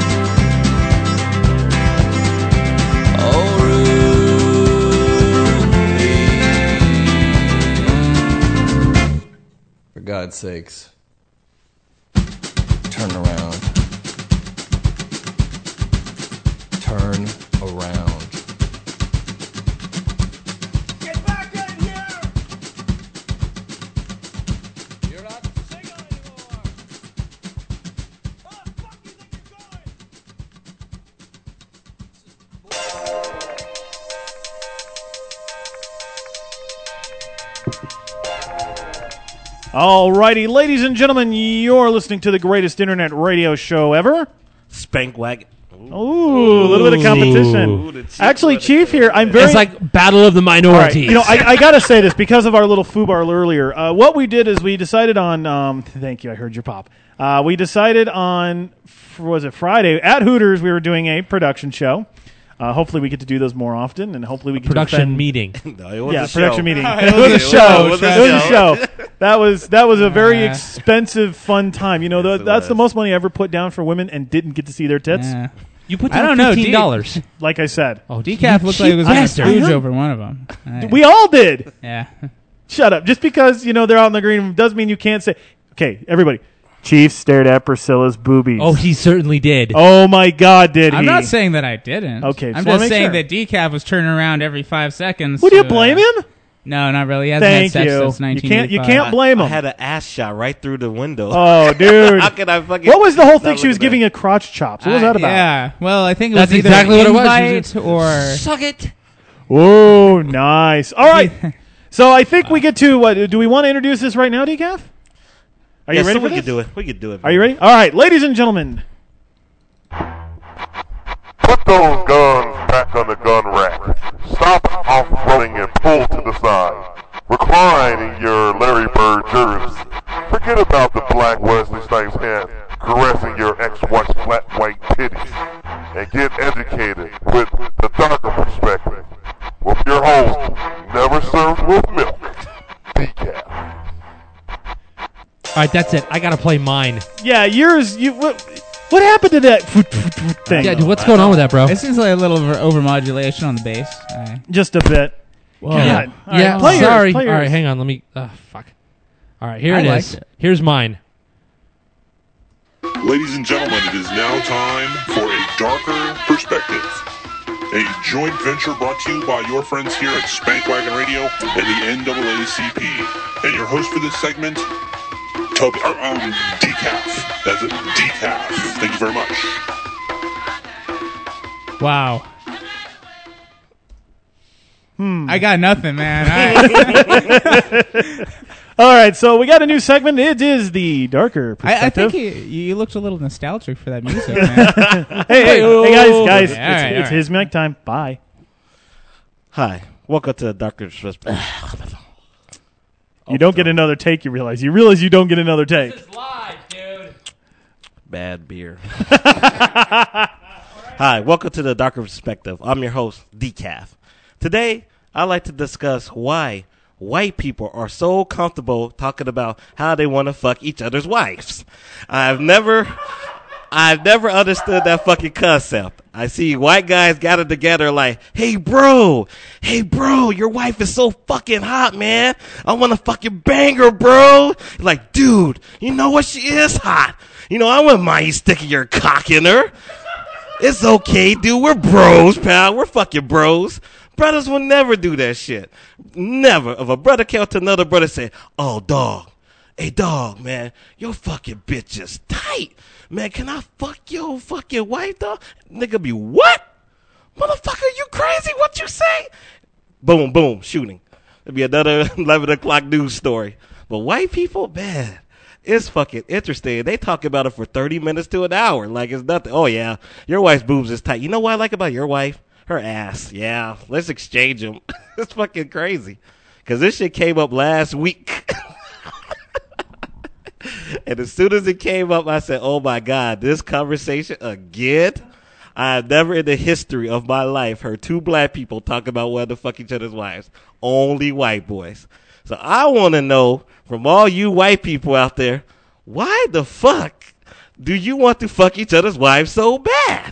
Oh, Ruby, for God's sakes, turn around. Turn around. Get back in here! You're not single anymore. Alrighty, ladies and gentlemen, you're listening to the greatest internet radio show ever. Spankwagon. Ooh, a little bit of competition. Actually, Chief here, I'm very... It's like Battle of the Minorities. Right. You know, I got to say this because of our little foobar earlier. What we did is we decided on... thank you, I heard your pop. We decided on, was it Friday? At Hooters, we were doing a production show. Hopefully we get to do those more often, and hopefully we can production meeting. No, it was a production show. meeting. No, it was a show. It was a show. That was a very expensive, fun time. You know, that's the most money I ever put down for women and didn't get to see their tits. Yeah. You put down $15. Like I said. Oh, Decaf looked like he was going to stooge over one of them. We all did. Yeah. Shut up. Just because, you know, they're out in the green room doesn't mean you can't say. Okay, everybody. Chief stared at Priscilla's boobies. Oh, he certainly did. Oh, my God, did he? I'm not saying that I didn't. Okay, I'm just saying that Decaf was turning around every 5 seconds. Would you blame him? No, not really. He hasn't had sex since 1985. You can't blame him. I had an ass shot right through the window. Oh, dude. How can I fucking... What was the whole thing? She was giving a crotch chops. What was that about? Yeah. Well, I think it That's was either exactly what it invite was. or... Suck it. Oh, nice. All right. So I think we get to what? Do we want to introduce this right now, Decaf? Are you ready for this? We could do it. We could do it. Are you ready? All right, ladies and gentlemen. Put those guns back on the gun rack. Stop off-roading and pull to the side. Recline in your Larry Bird jersey. Forget about the black Wesley Snipes hand caressing your ex-wife's flat white titties. And get educated with the darker perspective. With your host, never served with milk, Decaf. All right, that's it. I got to play mine. Yeah, yours. What happened to that thing? Yeah, dude, what's going on with that, bro? It seems like a little overmodulation on the bass. Just a bit. Whoa. Yeah. Right, Sorry. All right, hang on. Let me... fuck. All right, here it is. Here's mine. Ladies and gentlemen, it is now time for a darker perspective. A joint venture brought to you by your friends here at Spankwagon Radio and the NAACP. And your host for this segment, Decaf. That's it, Decaf. Thank you very much. Wow. I got nothing, man. All right, so we got a new segment. It is the darker perspective. I think you looked a little nostalgic for that music, man. hey, guys, Okay, it's his mic time. Bye. Hi, welcome to the darker perspective. You don't get another take, you realize. You realize you don't get another take. This is live, dude. Bad beer. Hi, welcome to the darker perspective. I'm your host, Decaf. Today, I'd like to discuss why white people are so comfortable talking about how they want to fuck each other's wives. I've never understood that fucking concept. I see white guys gather together like, hey bro, your wife is so fucking hot, man. I want to fucking bang her, bro. Like, dude, you know what? She is hot. You know, I wouldn't mind you sticking your cock in her. It's okay, dude. We're bros, pal. We're fucking bros. Brothers will never do that shit. Never. If a brother came up to another brother and said, oh, dog. Hey, dog, man. Your fucking bitch is tight. Man, can I fuck your fucking wife, dog? Nigga be, what? Motherfucker, you crazy? What you say? Boom, boom, shooting. It'll be another 11 o'clock news story. But white people, man, it's fucking interesting. They talk about it for 30 minutes to an hour like it's nothing. Oh, yeah, your wife's boobs is tight. You know what I like about your wife? Her ass. Yeah, let's exchange them. It's fucking crazy. Because this shit came up last week. And as soon as it came up, I said, oh, my God, this conversation again? I have never in the history of my life heard two black people talk about wanting to fuck each other's wives. Only white boys. So I want to know from all you white people out there, why the fuck do you want to fuck each other's wives so bad?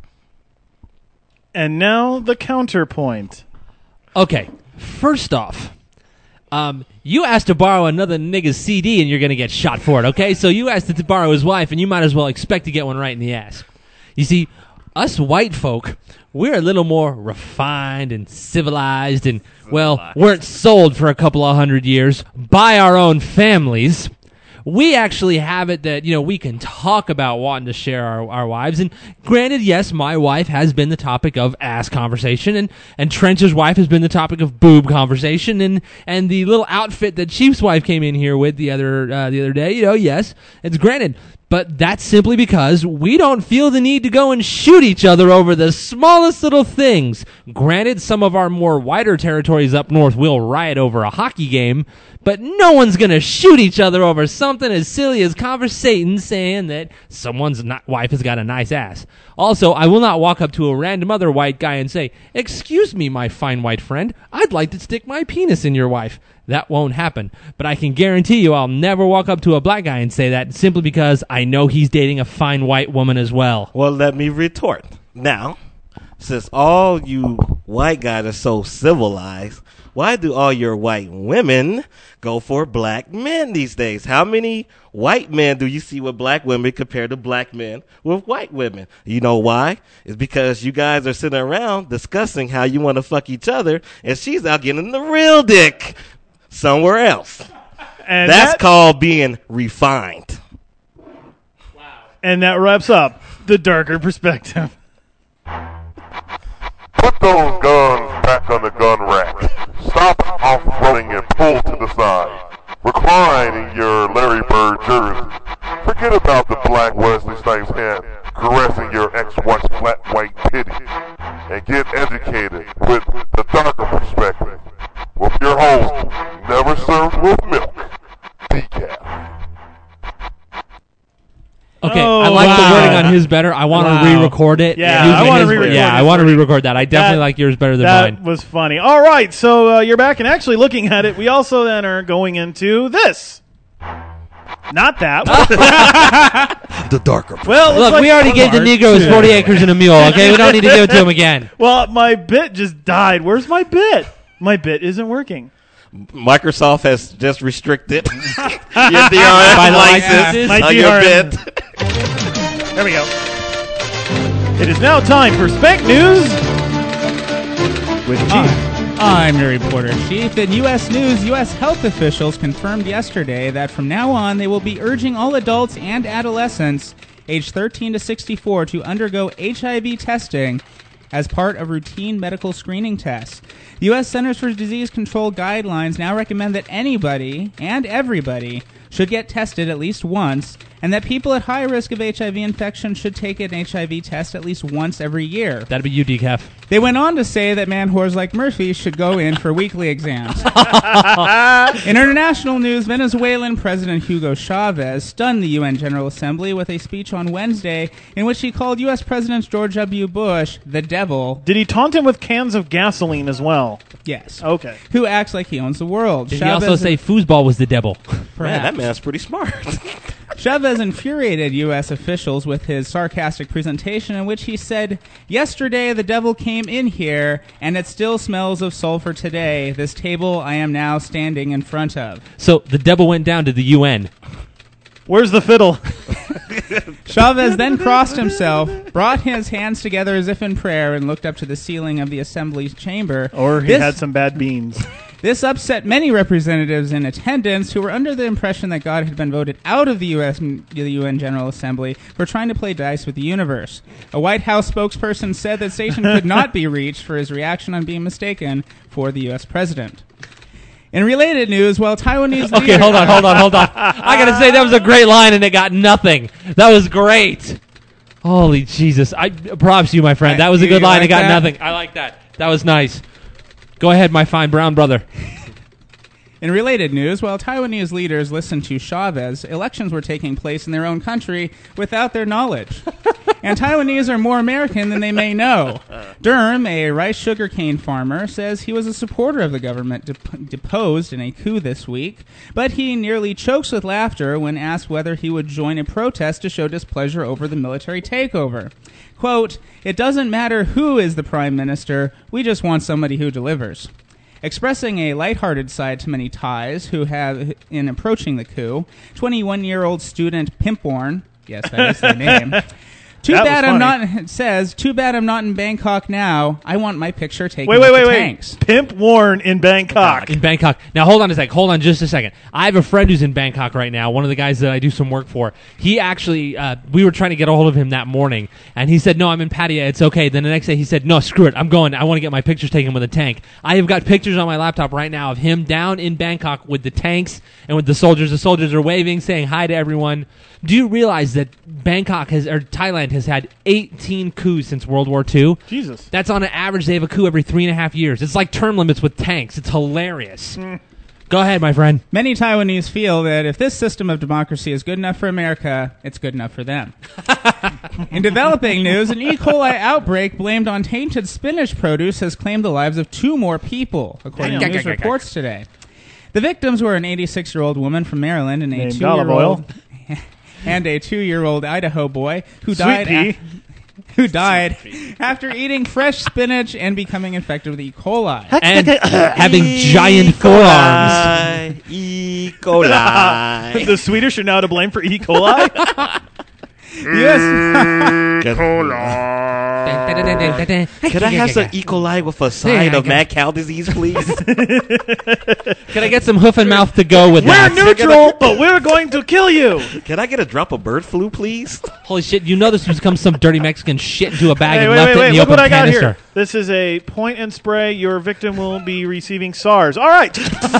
And now the counterpoint. Okay, first off, you asked to borrow another nigga's CD and you're going to get shot for it, okay? So you asked to borrow his wife and you might as well expect to get one right in the ass. You see, us white folk, we're a little more refined and civilized and, well, weren't sold for a couple of 100 years by our own families. We actually have it that, you know, we can talk about wanting to share our wives. And granted, yes, my wife has been the topic of ass conversation, and Trench's wife has been the topic of boob conversation, and the little outfit that Chief's wife came in here with the other day, you know, yes, it's granted. But that's simply because we don't feel the need to go and shoot each other over the smallest little things. Granted, some of our more wider territories up north will riot over a hockey game, but no one's going to shoot each other over something as silly as conversating saying that someone's wife has got a nice ass. Also, I will not walk up to a random other white guy and say, excuse me, my fine white friend, I'd like to stick my penis in your wife. That won't happen. But I can guarantee you I'll never walk up to a black guy and say that simply because I know he's dating a fine white woman as well. Well, let me retort. Now, since all you white guys are so civilized, why do all your white women go for black men these days? How many white men do you see with black women compared to black men with white women? You know why? It's because you guys are sitting around discussing how you want to fuck each other, and she's out getting the real dick somewhere else. And that's called being refined. Wow. And that wraps up the darker perspective. Put those guns back on the gun rack. Stop off-roading and pull to the side. Recline in your Larry Bird jersey. Forget about the black Wesley Snipes hand caressing your ex-wife's flat white titty. And get educated with the darker perspective. With your host, never served with milk, Decaf. Okay, I like the wording on his better. I want to re-record it. Yeah, I want to re-record Yeah, I want to re-record that. I definitely like yours better than mine. That was funny. All right, so you're back and actually looking at it. We also then are going into this. Not that. The darker. Well, look, we already gave the Negroes 40 acres and a mule, okay? We don't need to give it to him again. Well, my bit just died. Where's my bit? My bit isn't working. Microsoft has just restricted your DRM license on your bit. There we go. It is now time for Spank News with Chief. I'm your reporter, Chief. In U.S. news, U.S. health officials confirmed yesterday that from now on they will be urging all adults and adolescents aged 13 to 64 to undergo HIV testing as part of routine medical screening tests. The U.S. Centers for Disease Control guidelines now recommend that anybody and everybody should get tested at least once, and that people at high risk of HIV infection should take an HIV test at least once every year. That'd be you, Decaf. They went on to say that man-whores like Murphy should go in for weekly exams. In international news, Venezuelan President Hugo Chavez stunned the UN General Assembly with a speech on Wednesday in which he called U.S. President George W. Bush the devil. Did he taunt him with cans of gasoline as well? Yes. Okay. Who acts like he owns the world. Did Chavez he also say foosball was the devil? Man, that man's pretty smart. Chavez infuriated U.S. officials with his sarcastic presentation in which he said, "Yesterday the devil came in here, and it still smells of sulfur today, this table I am now standing in front of." So the devil went down to the UN. Where's the fiddle? Chavez then crossed himself, brought his hands together as if in prayer, and looked up to the ceiling of the assembly's chamber. Or he had some bad beans. This upset many representatives in attendance who were under the impression that God had been voted out of the UN General Assembly for trying to play dice with the universe. A White House spokesperson said that Satan could not be reached for his reaction on being mistaken for the U.S. president. In related news, while Taiwanese Okay, leader... hold on. I gotta say, that was a great line and it got nothing. That was great. Holy Jesus. Props to you, my friend. That was a good line. It got nothing. I like that. That was nice. Go ahead, my fine brown brother. In related news, while Taiwanese leaders listened to Chavez, elections were taking place in their own country without their knowledge. And Taiwanese are more American than they may know. Durham, a rice sugarcane farmer, says he was a supporter of the government deposed in a coup this week, but he nearly chokes with laughter when asked whether he would join a protest to show displeasure over the military takeover. Quote, "It doesn't matter who is the prime minister, we just want somebody who delivers." Expressing a lighthearted side to many Thais who have, in approaching the coup, 21-year-old student Pimpborn, yes, that is their name, too bad I'm not in Bangkok now. I want my picture taken with the tanks. Pimp Warren in Bangkok. In Bangkok. Now, hold on just a second. I have a friend who's in Bangkok right now, one of the guys that I do some work for. He actually, we were trying to get a hold of him that morning, and he said, "No, I'm in Pattaya. It's okay." Then the next day he said, "No, screw it. I'm going. I want to get my pictures taken with a tank." I have got pictures on my laptop right now of him down in Bangkok with the tanks and with the soldiers. The soldiers are waving, saying hi to everyone. Do you realize that Thailand has had 18 coups since World War II? Jesus. That's on an average. They have a coup every 3.5 years. It's like term limits with tanks. It's hilarious. Go ahead, my friend. Many Taiwanese feel that if this system of democracy is good enough for America, it's good enough for them. In developing news, an E. coli outbreak blamed on tainted spinach produce has claimed the lives of 2 more people, according to news reports today. The victims were an 86-year-old woman from Maryland and a 2-year-old Idaho boy who died after eating fresh spinach and becoming infected with E. coli. And having giant forearms. E. coli. The Swedish are now to blame for E. coli? Yes. Can I have some E. coli with a side of mad cow disease, please? Can I get some hoof and mouth to go with that? We're neutral, but we're going to kill you. Can I get a drop of bird flu, please? Holy shit, you know this was become some dirty Mexican shit into a bag and left it in the look open what I got canister. here. This is a point and spray. Your victim will be receiving SARS. All right.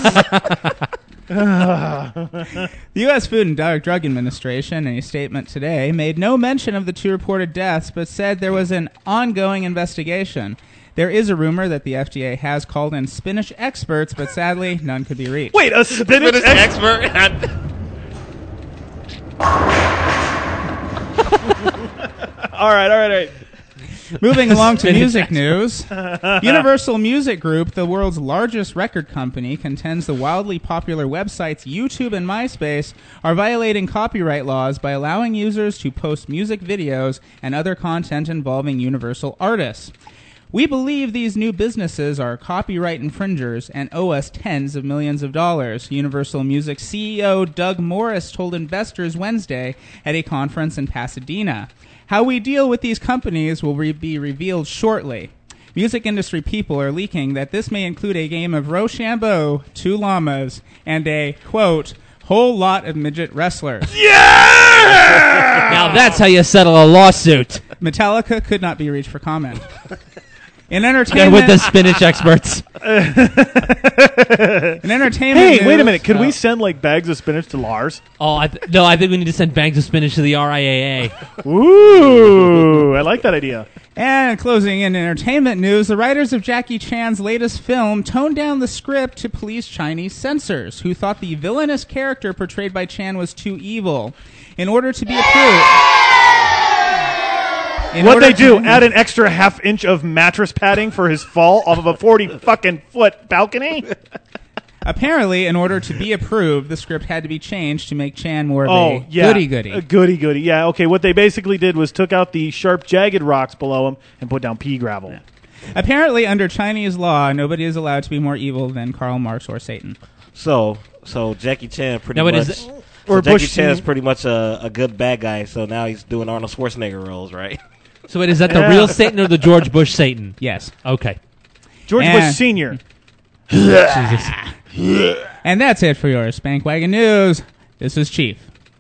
The U.S. Food and Drug Administration, in a statement today, made no mention of the 2 reported deaths, but said there was an ongoing investigation. There is a rumor that the FDA has called in spinach experts, but sadly, none could be reached. Wait, a spinach expert? All right. Moving along to music news, Universal Music Group, the world's largest record company, contends the wildly popular websites YouTube and MySpace are violating copyright laws by allowing users to post music videos and other content involving Universal artists. We believe these new businesses are copyright infringers and owe us tens of millions of dollars, Universal Music CEO Doug Morris told investors Wednesday at a conference in Pasadena. How we deal with these companies will be revealed shortly. Music industry people are leaking that this may include a game of Rochambeau, 2 llamas, and a, quote, whole lot of midget wrestlers. Yeah! Now that's how you settle a lawsuit. Metallica could not be reached for comment. In entertainment, with the spinach experts. In entertainment, hey, news, wait a minute. Could we send like bags of spinach to Lars? Oh, no, I think we need to send bags of spinach to the RIAA. Ooh, I like that idea. And closing in entertainment news, the writers of Jackie Chan's latest film toned down the script to please Chinese censors, who thought the villainous character portrayed by Chan was too evil. In order to be approved... What they do? Add an extra half-inch of mattress padding for his fall off of a 40-fucking-foot balcony? Apparently, in order to be approved, the script had to be changed to make Chan more of a goody-goody. A goody-goody, yeah. Okay, what they basically did was took out the sharp, jagged rocks below him and put down pea gravel. Yeah. Apparently, under Chinese law, nobody is allowed to be more evil than Karl Marx or Satan. So Jackie Chan pretty much... So Jackie Chan is pretty much a good bad guy, so now he's doing Arnold Schwarzenegger roles, right? So wait, is that the real Satan or the George Bush Satan? Yes. Okay. George Bush Sr. Jesus. And that's it for your Spank Wagon News. This is Chief.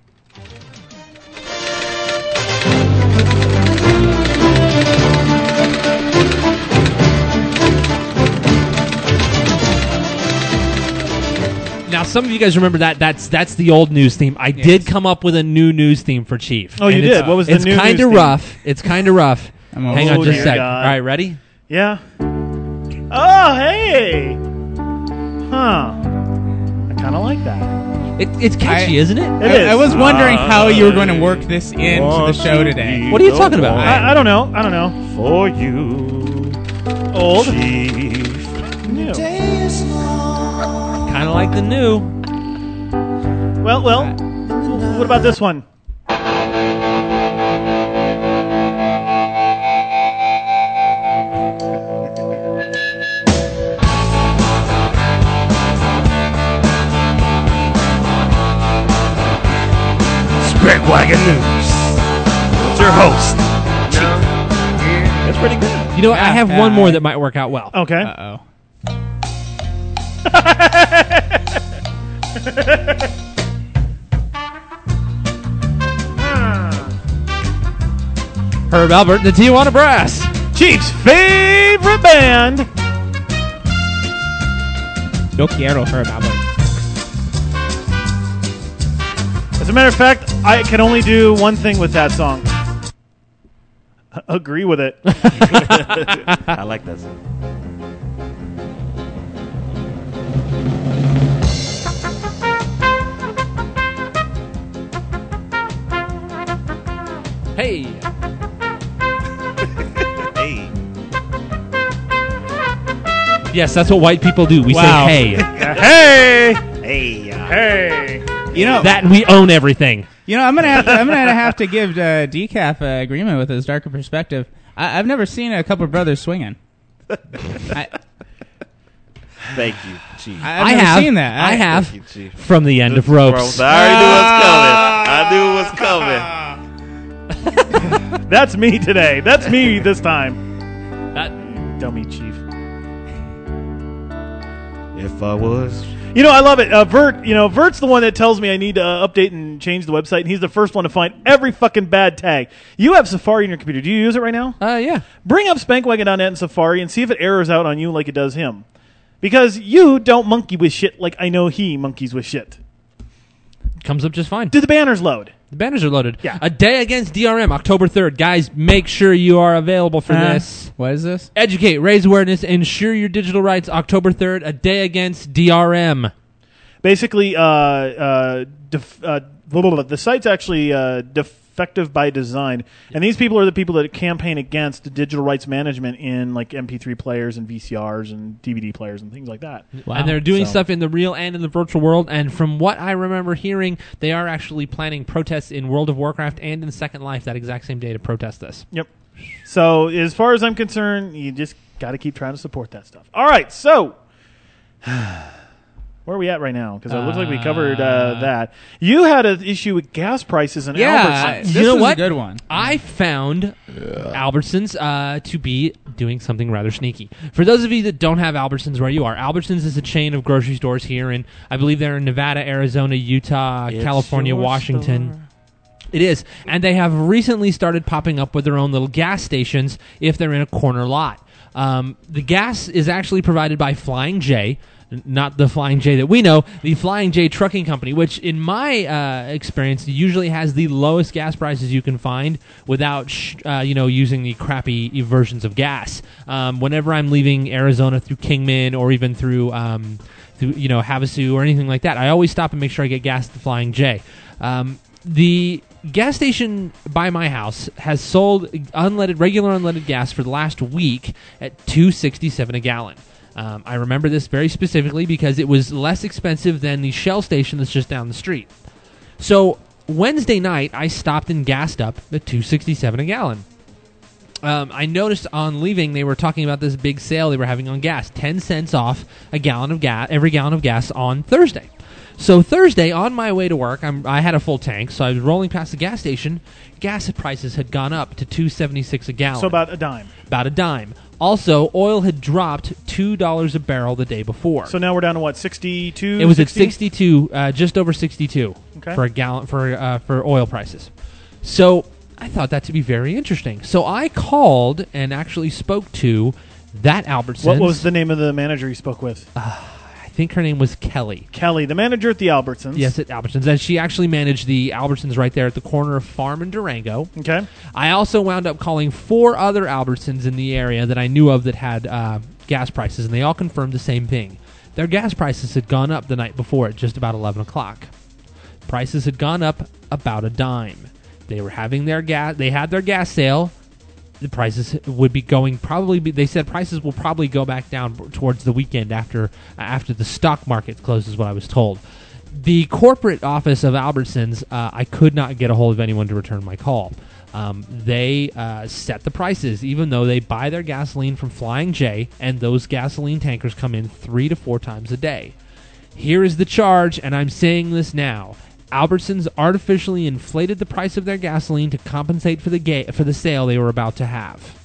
Now, some of you guys remember that's the old news theme. I did come up with a new news theme for Chief. Oh, you did? What was the new news theme? It's kind of rough. It's kind of rough. Hang on just a sec. God. All right, ready? Yeah. Oh, hey! Huh. I kind of like that. It's catchy, isn't it? I was wondering how you were going to work this into the show today. What are you talking about? I don't know. For you, old, Chief. new. Kind of like the new. Well. What about this one? Spank Wagon News. It's your host, Chief. That's pretty good. You know what? I have one more that might work out well. Okay. Uh-oh. Herb Alpert, the Tijuana Brass. Chief's favorite band. Yo quiero Herb Alpert. As a matter of fact, I can only do one thing with that song. Agree with it. I like that song. Hey. Hey. Yes, that's what white people do. We say hey. Hey. Hey. Hey. You know that, and we own everything. You know, I'm gonna have to give Decaf agreement with his darker perspective. I've never seen a couple of brothers swinging. Thank you, Chief. I've never seen that. I have. You, Chief. From the end of Ropes. I already knew what's coming. That's me today. That's me this time. That dummy Chief. If I was... You know, I love it. Vert's the one that tells me I need to update and change the website, and he's the first one to find every fucking bad tag. You have Safari on your computer. Do you use it right now? Yeah. Bring up SpankWagon.net in Safari and see if it errors out on you like it does him. Because you don't monkey with shit like I know he monkeys with shit. Comes up just fine. Do the banners load? The banners are loaded. Yeah. A Day Against DRM, October 3rd. Guys, make sure you are available for this. What is this? Educate, raise awareness, ensure your digital rights. October 3rd, A Day Against DRM. Basically, the site's actually defective by design, and these people are the people that campaign against digital rights management in like MP3 players and VCRs and DVD players and things like that. Wow. And they're doing stuff in the real and in the virtual world, and from what I remember hearing, they are actually planning protests in World of Warcraft and in Second Life that exact same day to protest this. Yep. So as far as I'm concerned, you just got to keep trying to support that stuff. All right, so... Where are we at right now? Because it looks like we covered that. You had an issue with gas prices and Albertsons. This was a good one. I found Albertsons to be doing something rather sneaky. For those of you that don't have Albertsons where you are, Albertsons is a chain of grocery stores here, and I believe they're in Nevada, Arizona, Utah, California, Washington. It is. And they have recently started popping up with their own little gas stations if they're in a corner lot. The gas is actually provided by Flying J, not the Flying J that we know, the Flying J Trucking Company, which in my experience usually has the lowest gas prices you can find without using the crappy versions of gas. Whenever I'm leaving Arizona through Kingman or even through Havasu or anything like that, I always stop and make sure I get gas at the Flying J. The gas station by my house has sold regular unleaded gas for the last week at $2.67 a gallon. I remember this very specifically because it was less expensive than the Shell station that's just down the street. So Wednesday night, I stopped and gassed up at $2.67 a gallon. I noticed on leaving they were talking about this big sale they were having on gas, 10 cents off every gallon of gas on Thursday. So Thursday, on my way to work, I had a full tank, so I was rolling past the gas station. Gas prices had gone up to $2.76 a gallon. So about a dime. About a dime. Also, oil had dropped $2 a barrel the day before. So now we're down to what, 62? It was 60? At 62, just over 62 okay. for a gallon for oil prices. So I thought that to be very interesting. So I called and actually spoke to that Albertsons. What was the name of the manager you spoke with? I think her name was Kelly. Kelly, the manager at the Albertsons. Yes, at Albertsons. And she actually managed the Albertsons right there at the corner of Farm and Durango. Okay. I also wound up calling 4 other Albertsons in the area that I knew of that had gas prices, and they all confirmed the same thing. Their gas prices had gone up the night before at just about 11 o'clock. Prices had gone up about a dime. They were having their gas. They had their gas sale. The prices would be going they said prices will probably go back down towards the weekend after the stock market closes, what I was told. The corporate office of Albertsons, I could not get a hold of anyone to return my call. They set the prices, even though they buy their gasoline from Flying J, and those gasoline tankers come in 3 to 4 times a day. Here is the charge, and I'm saying this now. Albertsons artificially inflated the price of their gasoline to compensate for the sale they were about to have.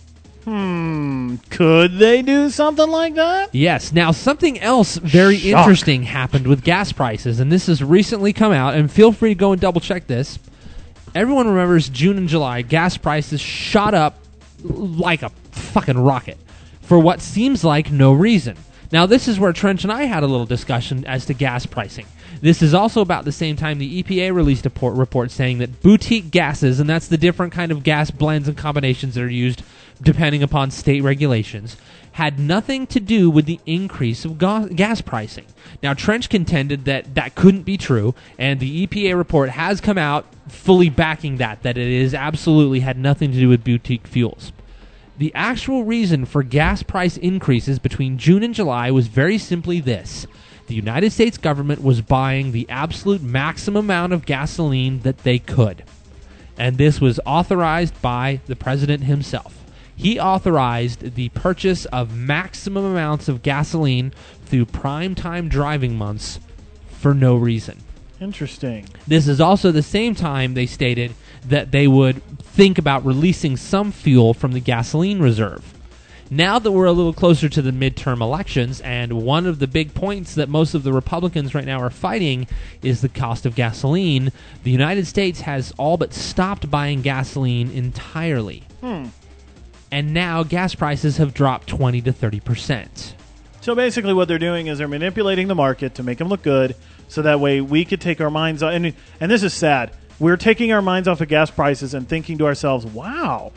Could they do something like that? Yes. Now, something else very interesting happened with gas prices, and this has recently come out, and feel free to go and double-check this. Everyone remembers June and July, gas prices shot up like a fucking rocket for what seems like no reason. Now, this is where Trench and I had a little discussion as to gas pricing. This is also about the same time the EPA released a report saying that boutique gases, and that's the different kind of gas blends and combinations that are used depending upon state regulations, had nothing to do with the increase of gas pricing. Now, Trench contended that that couldn't be true, and the EPA report has come out fully backing that it is absolutely had nothing to do with boutique fuels. The actual reason for gas price increases between June and July was very simply this. The United States government was buying the absolute maximum amount of gasoline that they could. And this was authorized by the president himself. He authorized the purchase of maximum amounts of gasoline through prime-time driving months for no reason. Interesting. This is also the same time they stated that they would think about releasing some fuel from the gasoline reserve. Now that we're a little closer to the midterm elections, and one of the big points that most of the Republicans right now are fighting is the cost of gasoline, the United States has all but stopped buying gasoline entirely. And now gas prices have dropped 20 to 30%. So basically what they're doing is they're manipulating the market to make them look good, so that way we could take our minds off. And this is sad. We're taking our minds off of gas prices and thinking to ourselves, wow,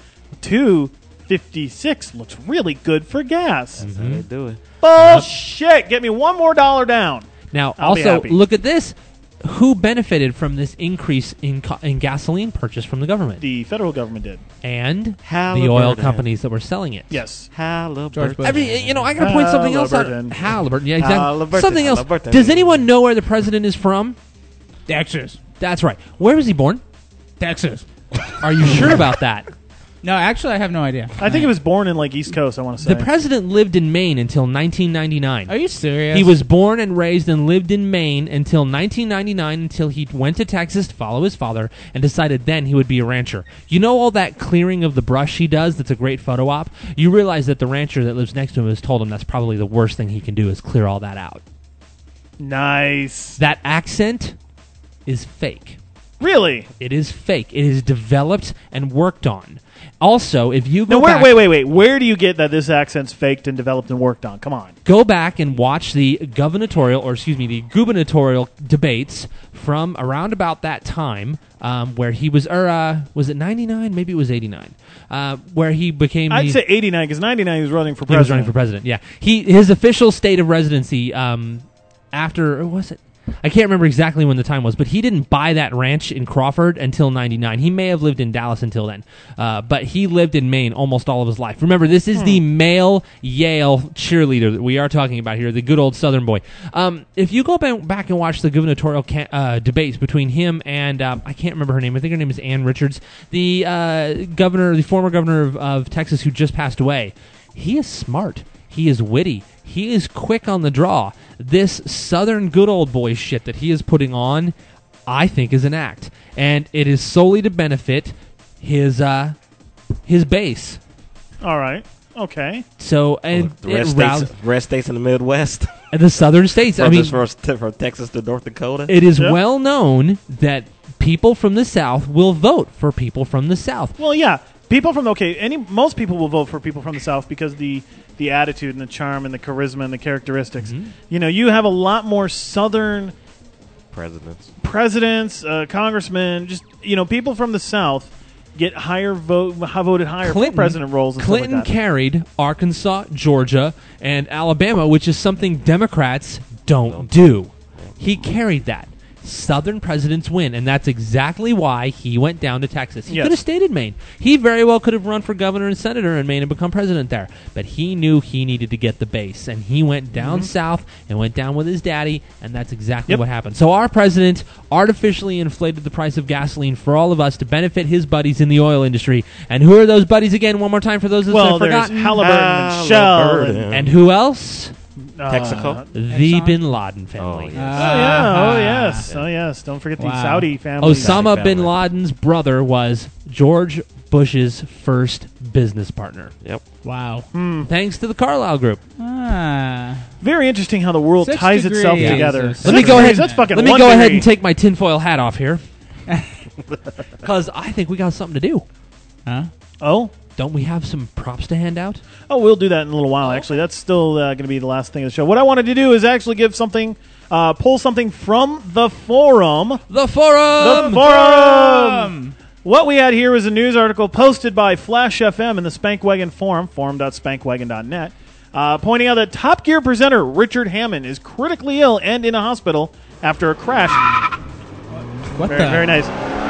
$2.56 looks really good for gas. That's how they do it. Bullshit! Get me $1 more down. Now, also, look at this. Who benefited from this increase in gasoline purchase from the government? The federal government did. And the oil companies that were selling it. Yes. Halliburton. I mean, I got to point something else out. Halliburton. Yeah, exactly. Halliburton. Something else. Halliburton. Does anyone know where the president is from? Texas. That's right. Where was he born? Texas. Are you sure about that? No, actually, I have no idea. I think he was born in, East Coast, I want to say. The president lived in Maine until 1999. Are you serious? He was born and raised and lived in Maine until 1999, until he went to Texas to follow his father and decided then he would be a rancher. You know all that clearing of the brush he does that's a great photo op? You realize that the rancher that lives next to him has told him that's probably the worst thing he can do is clear all that out. Nice. That accent is fake. Really? It is fake. It is developed and worked on. Also, if you go back... Wait. Where do you get that this accent's faked and developed and worked on? Come on. Go back and watch the gubernatorial debates from around about that time, where he was, was it 99? Maybe it was 89. Where he became... I'd say 89, because 99 he was running for president. He was running for president, yeah. His official state of residency after... Or was it? I can't remember exactly when the time was, but he didn't buy that ranch in Crawford until 99. He may have lived in Dallas until then, but he lived in Maine almost all of his life. Remember, this is the male Yale cheerleader that we are talking about here, the good old Southern boy. If you go back and watch the gubernatorial debates between him and, I can't remember her name, I think her name is Ann Richards, the former governor of Texas who just passed away, he is smart. He is witty. He is quick on the draw. This Southern good old boy shit that he is putting on, I think, is an act. And it is solely to benefit his base. All right. Okay. So, and the rest states in the Midwest. And the southern states. From Texas to North Dakota. It is well known that people from the South will vote for people from the South. Well, yeah. People from most people will vote for people from the South because the attitude and the charm and the charisma and the characteristics. Mm-hmm. You know, you have a lot more Southern presidents, congressmen, just people from the South get voted higher for president roles. And Clinton stuff like that. Carried Arkansas, Georgia, and Alabama, which is something Democrats don't do. He carried that. Southern presidents win, and that's exactly why he went down to Texas. He could have stayed in Maine. He very well could have run for governor and senator in Maine and become president there. But he knew he needed to get the base, and he went down south and went down with his daddy, and that's exactly what happened. So our president artificially inflated the price of gasoline for all of us to benefit his buddies in the oil industry. And who are those buddies again? One more time for those that have forgotten. Halliburton and Shell. And who else? Texaco? The Bin Laden family. Oh yes. Don't forget the Saudi family. Osama bin Laden's brother was George Bush's first business partner. Yep. Wow. Thanks to the Carlyle Group. Very interesting how the world ties itself together. Let me go ahead and take my tinfoil hat off here. Because I think we got something to do. Huh? Oh? Don't we have some props to hand out? Oh, we'll do that in a little while, actually. That's still going to be the last thing of the show. What I wanted to do is actually give something, pull something from the forum. The forum! The forum! What we had here was a news article posted by Flash FM in the Spankwagon forum, forum.spankwagon.net, pointing out that Top Gear presenter Richard Hammond is critically ill and in a hospital after a crash. Very nice.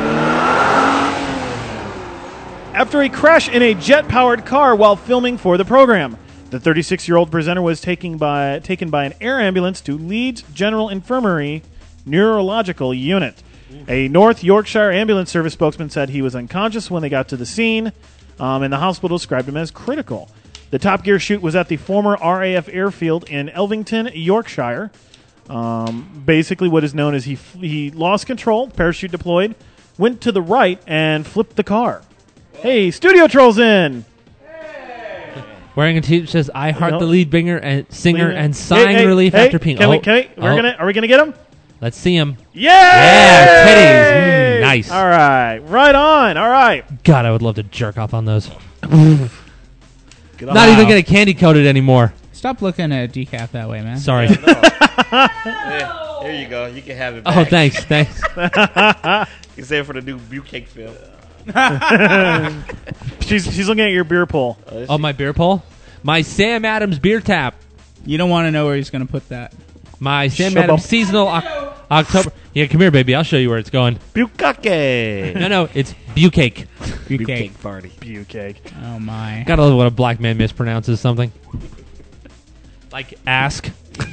After a crash in a jet-powered car while filming for the program. The 36-year-old presenter was taken by an air ambulance to Leeds General Infirmary Neurological Unit. A North Yorkshire ambulance service spokesman said he was unconscious when they got to the scene, and the hospital described him as critical. The Top Gear shoot was at the former RAF airfield in Elvington, Yorkshire. Basically what is known as he lost control, parachute deployed, went to the right, and flipped the car. Hey, Studio Trolls in! Wearing a t-shirt says, I heart the lead singer and sighing relief after peeing. Are we gonna get him? Let's see him. Yay! Yeah, titties. Nice. All right. Right on. All right. God, I would love to jerk off on those. Not even going to candy coat it anymore. Stop looking at decaf that way, man. Sorry. Yeah, there you go. You can have it back. Oh, thanks. You can save it for the new Bucake film. She's looking at your beer pull. Oh, my beer pull? My Sam Adams beer tap. You don't want to know where he's going to put that. My Sam Adams seasonal October. Yeah, come here, baby. I'll show you where it's going. Bukkake. No, it's Bucake. Bucake party. Bucake. Oh, my. Gotta love when a black man mispronounces something. Like ask.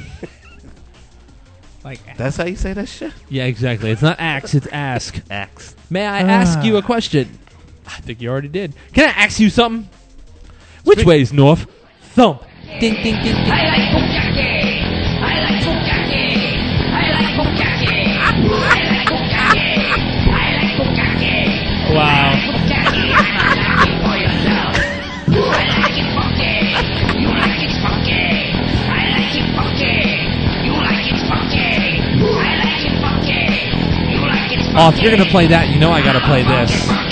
That's how you say that shit? Yeah, exactly. It's not axe, it's ask. Axe. May I ask you a question? I think you already did. Can I ask you something? Which way's north? Thump. Ding, ding, ding, ding. I like bukkake. I like bukkake. I like bukkake. I like bukkake. I like bukkake. Wow. For yourself. I like it funky. You like it funky. I like it funky. You like it funky. I like it funky. You like it funky. Oh, if you're gonna play that, you know I gotta play this.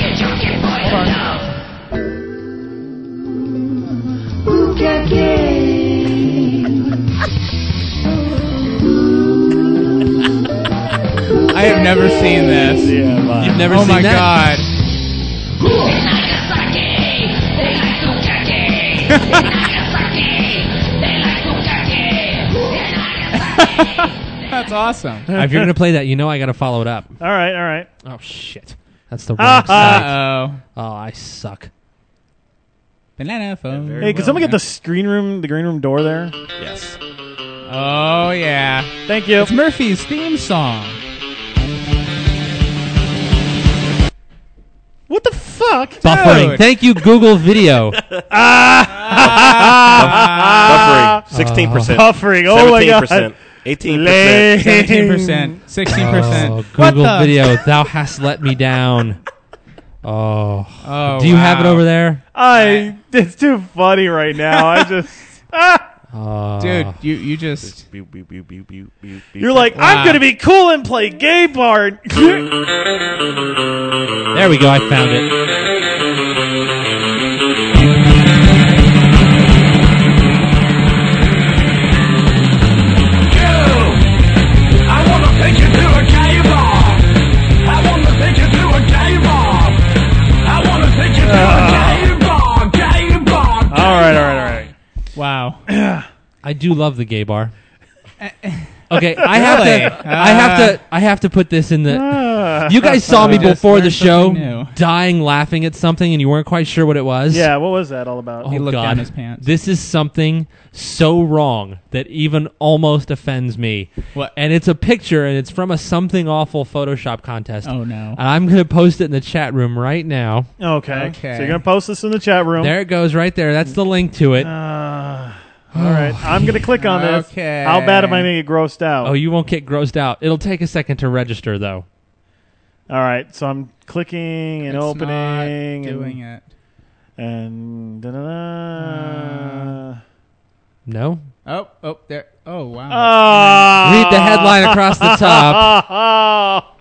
I have never seen this. Yeah, You've never oh seen my that? God. That's awesome. If you're gonna play that, you know I gotta follow it up. All right. Oh shit, that's the wrong side. Uh-oh. Oh, I suck. Banana phone. Hey, can someone get the green room door there? Yes. Oh, yeah. Thank you. It's Murphy's theme song. What the fuck? Buffering. Thank you, Google Video. Buffering. 16%. Buffering. Oh my god. 18%. 17%. 16%. Oh, Google Video, thou hast let me down. Oh. Do you have it over there? It's too funny right now. I just... Dude, you just... You're like, wow. I'm going to be cool and play gay bar. There we go. I found it. I want to take you to a gay bar. I want to take you to a gay bar. I want to take you to a gay bar. All right. Wow. I do love the gay bar. Okay, I have to put this in the. You guys saw me before the show dying laughing at something, and you weren't quite sure what it was. Yeah, what was that all about? He looked down his pants. This is something so wrong that even almost offends me. What? And it's a picture, and it's from a something awful Photoshop contest. Oh no! And I'm gonna post it in the chat room right now. Okay. So you're gonna post this in the chat room. There it goes, right there. That's the link to it. All right, I'm going to click on this. Okay. How bad am I going to get grossed out? Oh, you won't get grossed out. It'll take a second to register, though. All right, so I'm clicking and opening. Not doing it. And no? Oh, there. Oh, wow. Read the headline across the top.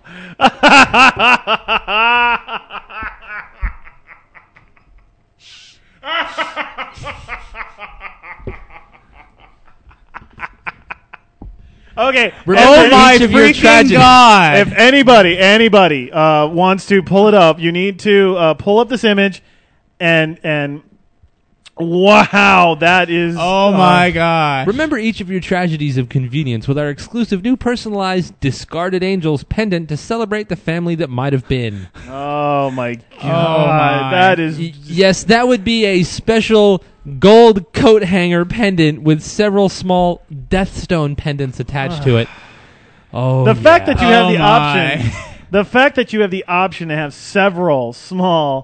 Okay. Remember my each of your freaking tragedies. God! If anybody wants to pull it up, you need to pull up this image, and wow, that is. Oh my God! Remember each of your tragedies of convenience with our exclusive new personalized Discarded Angels pendant to celebrate the family that might have been. Oh my God! Oh my. That is. Yes, that would be a special gold coat hanger pendant with several small Deathstone pendants attached to it. Oh, the fact that you have the my. option. The fact that you have the option to have several small.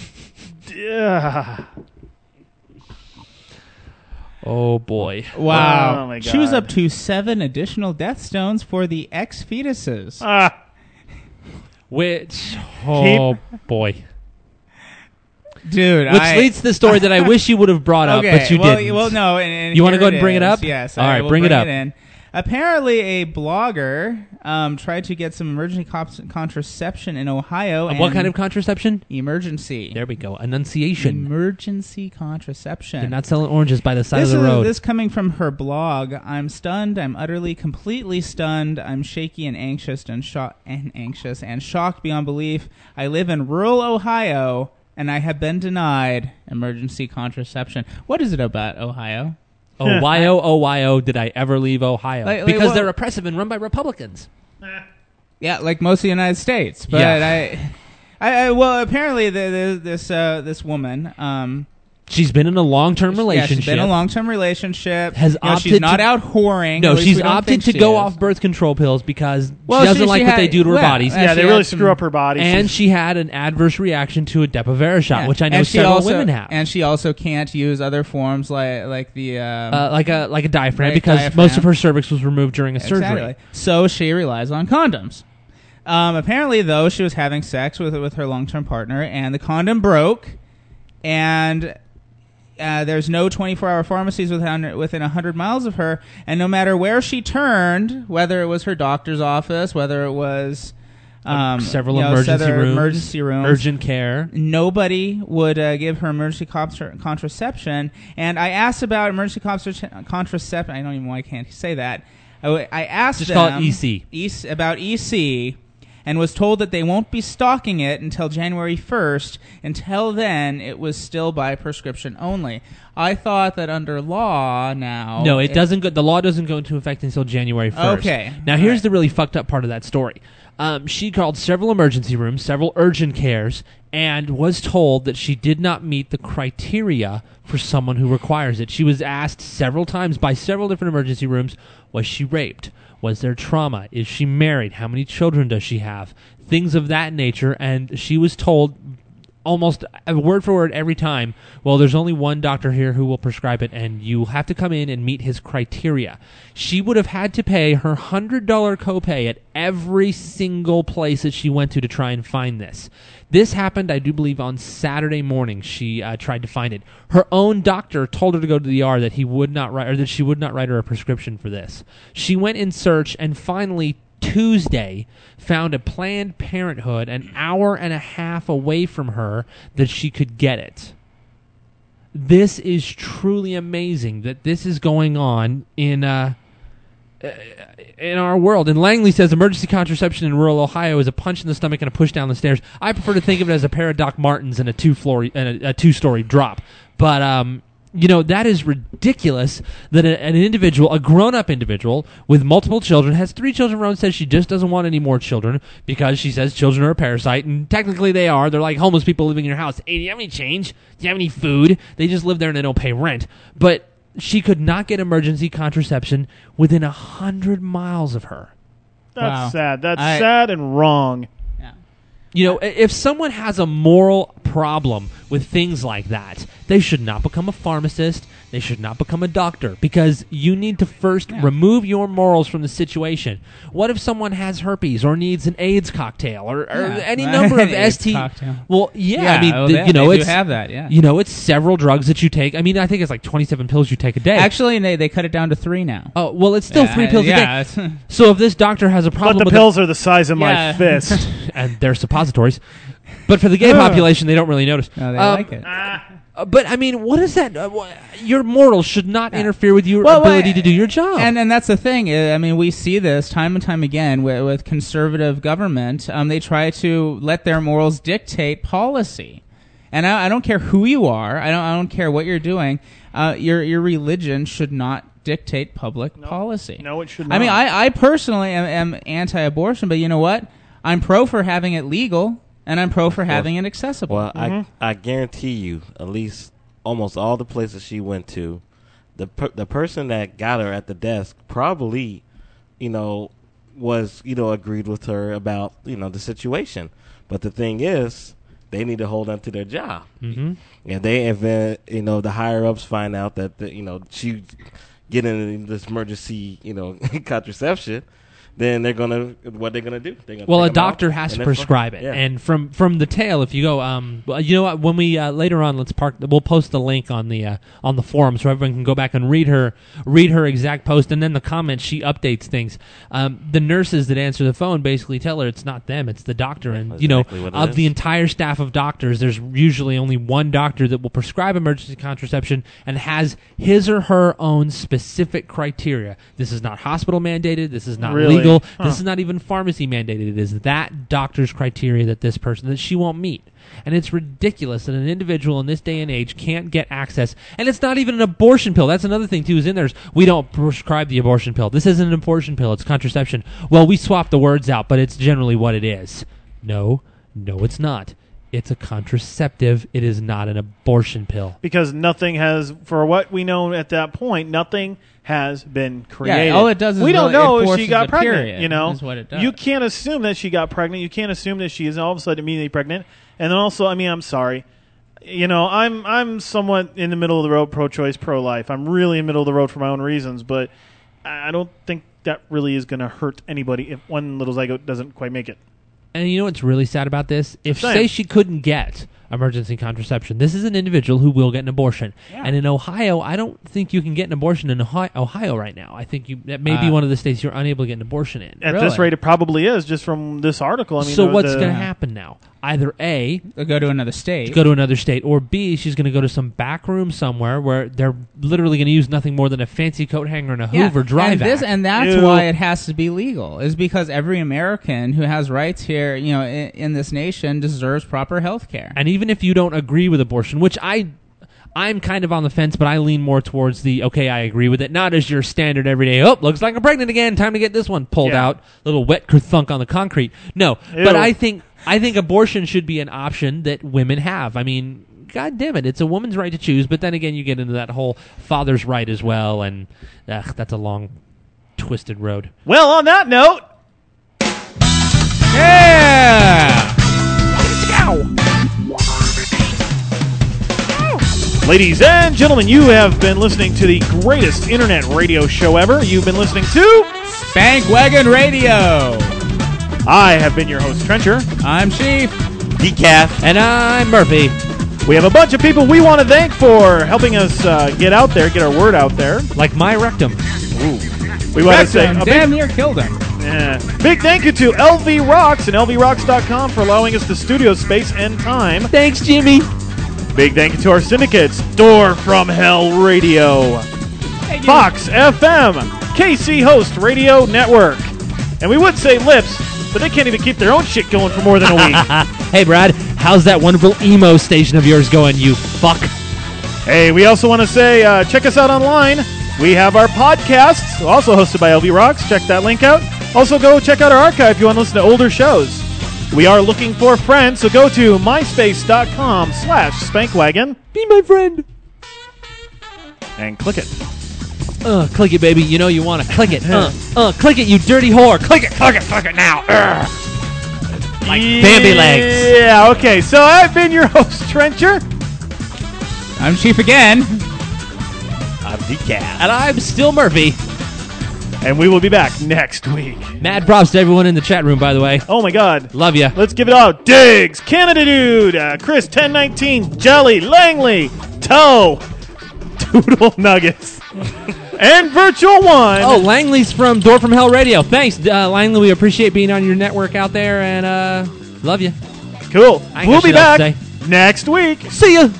Oh boy! Wow! Oh my God. Choose up to 7 additional death stones for the X fetuses. Which? Oh boy! Dude, which leads to the story that I wish you would have brought up, but you didn't. Well, no. And you want to go ahead and bring it up? Yes. All right, bring it up. Apparently, a blogger tried to get some emergency contraception in Ohio. What kind of contraception? Emergency. There we go. Enunciation. Emergency contraception. They're not selling oranges by the side of the road. This coming from her blog. I'm stunned. I'm utterly, completely stunned. I'm shaky and anxious and shocked beyond belief. I live in rural Ohio, and I have been denied emergency contraception. What is it about Ohio? Ohio, did I ever leave Ohio? Because they're oppressive and run by Republicans. Yeah, like most of the United States. But well, apparently this woman... she's been in a long-term relationship. Yeah, she's been in a long-term relationship. Opted she's not out whoring. No, she's opted to go off birth control pills because she doesn't like what they do to her bodies. Yeah, they really screw up her body. And she had an adverse reaction to a Depo-Vera shot, which I know several women have. And she also can't use other forms like the like a diaphragm because most of her cervix was removed during a surgery. So she relies on condoms. Apparently, though, she was having sex with her long-term partner, and the condom broke, and there's no 24-hour pharmacies within 100 miles of her, and no matter where she turned, whether it was her doctor's office, whether it was Several emergency rooms, urgent care. Nobody would give her emergency contraception. And I asked about emergency contraception. I don't even know why I can't say that. I asked Just them call it EC. About EC, and was told that they won't be stocking it until January 1st. Until then, it was still by prescription only. I thought that under law now... No, it doesn't go. The law doesn't go into effect until January 1st. Okay. Now, here's the really fucked up part of that story. She called several emergency rooms, several urgent cares, and was told that she did not meet the criteria for someone who requires it. She was asked several times by several different emergency rooms, was she raped? Was there trauma? Is she married? How many children does she have? Things of that nature, and she was told almost word for word every time, well, there's only one doctor here who will prescribe it, and you have to come in and meet his criteria. She would have had to pay her $100 copay at every single place that she went to try and find this. This happened, I do believe, on Saturday morning. She tried to find it. Her own doctor told her to go to the ER that he would not write, or that she would not write her a prescription for this. She went in search, and finally Tuesday found a Planned Parenthood an hour and a half away from her that she could get it. This is truly amazing that this is going on in our world. And Langley says emergency contraception in rural Ohio is a punch in the stomach and a push down the stairs. I prefer to think of it as a pair of Doc Martens and a two-story drop. But that is ridiculous that an individual, a grown-up individual with multiple children, has 3 children of her own, says she just doesn't want any more children because she says children are a parasite, and technically they are. They're like homeless people living in your house. Hey, do you have any change? Do you have any food? They just live there and they don't pay rent. But she could not get emergency contraception within 100 miles of her. That's sad. That's sad and wrong. If someone has a moral problem with things like that, they should not become a pharmacist. They should not become a doctor, because you need to first remove your morals from the situation. What if someone has herpes or needs an AIDS cocktail or any number of ST? Well, they do have that. Yeah, it's several drugs that you take. I mean, I think it's like 27 pills you take a day. Actually, they cut it down to 3 now. Oh, well, it's still 3 pills a day. So if this doctor has a problem, but the pills are the size of my fist, and they're suppositories. But for the gay population, they don't really notice. No, they like it. But, I mean, what is that? Your morals should not interfere with your ability to do your job. And that's the thing. I mean, we see this time and time again with conservative government. They try to let their morals dictate policy. And I don't care who you are. I don't care what you're doing. Your religion should not dictate public policy. No, it should not. I mean, I personally am anti-abortion, but you know what? I'm pro for having it legal. And I'm pro for having it accessible. Well, I guarantee you, at least almost all the places she went to, the person that got her at the desk probably, was, agreed with her about, the situation. But the thing is, they need to hold on to their job. Mm-hmm. And if the higher ups find out that she getting this emergency, contraception, then what they're gonna do? A doctor has to prescribe it. Yeah. And from the tale, if you go, you know what? When we later on, we'll post the link on the forum so everyone can go back and read her exact post, and then the comments. She updates things. The nurses that answer the phone basically tell her it's not them, it's the doctor. And of the entire staff of doctors, there's usually only one doctor that will prescribe emergency contraception and has his or her own specific criteria. This is not hospital mandated. This is not legal. This is not even pharmacy mandated. It is that doctor's criteria that she won't meet. And it's ridiculous that an individual in this day and age can't get access. And it's not even an abortion pill. That's another thing, too, is in there. We don't prescribe the abortion pill. This isn't an abortion pill. It's contraception. Well, we swap the words out, but it's generally what it is. No, it's not. It's a contraceptive. It is not an abortion pill. Because nothing has, for what we know at that point, nothing has been created. Yeah, all it does is we don't know if she got pregnant. Is what it does. You can't assume that she got pregnant. You can't assume that she is all of a sudden immediately pregnant. And then also, I mean, I'm sorry. I'm somewhat in the middle of the road, pro-choice, pro-life. I'm really in the middle of the road for my own reasons, but I don't think that really is going to hurt anybody if one little zygote doesn't quite make it. And you know what's really sad about this? If, say, she couldn't get emergency contraception. This is an individual who will get an abortion. Yeah. And in Ohio, I don't think you can get an abortion in Ohio right now. I think that may be one of the states you're unable to get an abortion in. At this rate, it probably is, just from this article. I mean, so what's going to happen now? Either A, go to another state. Or B, she's going to go to some back room somewhere where they're literally going to use nothing more than a fancy coat hanger and a Hoover Drive Act. And that's why it has to be legal, is because every American who has rights here, in this nation deserves proper health care. And even if you don't agree with abortion, which I'm kind of on the fence, but I lean more towards the, okay, I agree with it. Not as your standard everyday, looks like I'm pregnant again, time to get this one pulled out. Little wet kerthunk on the concrete. No, but I think abortion should be an option that women have. I mean, God damn it, it's a woman's right to choose, but then again, you get into that whole father's right as well, and that's a long, twisted road. Well, on that note... Yeah! Ladies and gentlemen, you have been listening to the greatest internet radio show ever. You've been listening to... Spankwagon Radio! I have been your host, Trencher. I'm Chief. Decaf. And I'm Murphy. We have a bunch of people we want to thank for helping us get out there, get our word out there. Like my rectum. Ooh. We want to say... Damn near killed him. Yeah. Big thank you to LV Rocks and LVRocks.com for allowing us the studio space and time. Thanks, Jimmy. Big thank you to our syndicates, Door from Hell Radio, Fox FM, KC Host Radio Network. And we would say Lips, but they can't even keep their own shit going for more than a week. Hey, Brad, how's that wonderful emo station of yours going, you fuck? Hey, we also want to say, check us out online. We have our podcasts, also hosted by LV Rocks. Check that link out. Also, go check out our archive if you want to listen to older shows. We are looking for friends, so go to myspace.com/spankwagon. Be my friend. And click it. Click it, baby. You know you want to click it. Click it, you dirty whore. Click it now. Like Bambi legs. Yeah, okay. So I've been your host, Trencher. I'm Chief again. I'm Decaf. And I'm still Murphy. And we will be back next week. Mad props to everyone in the chat room, by the way. Oh, my God. Love ya. Let's give it out. Diggs, Canada Dude, Chris 1019, Jelly, Langley, Toe, Doodle Nuggets, and Virtual One. Oh, Langley's from Door from Hell Radio. Thanks, Langley. We appreciate being on your network out there, and love you. Cool. We'll be back next week. See ya.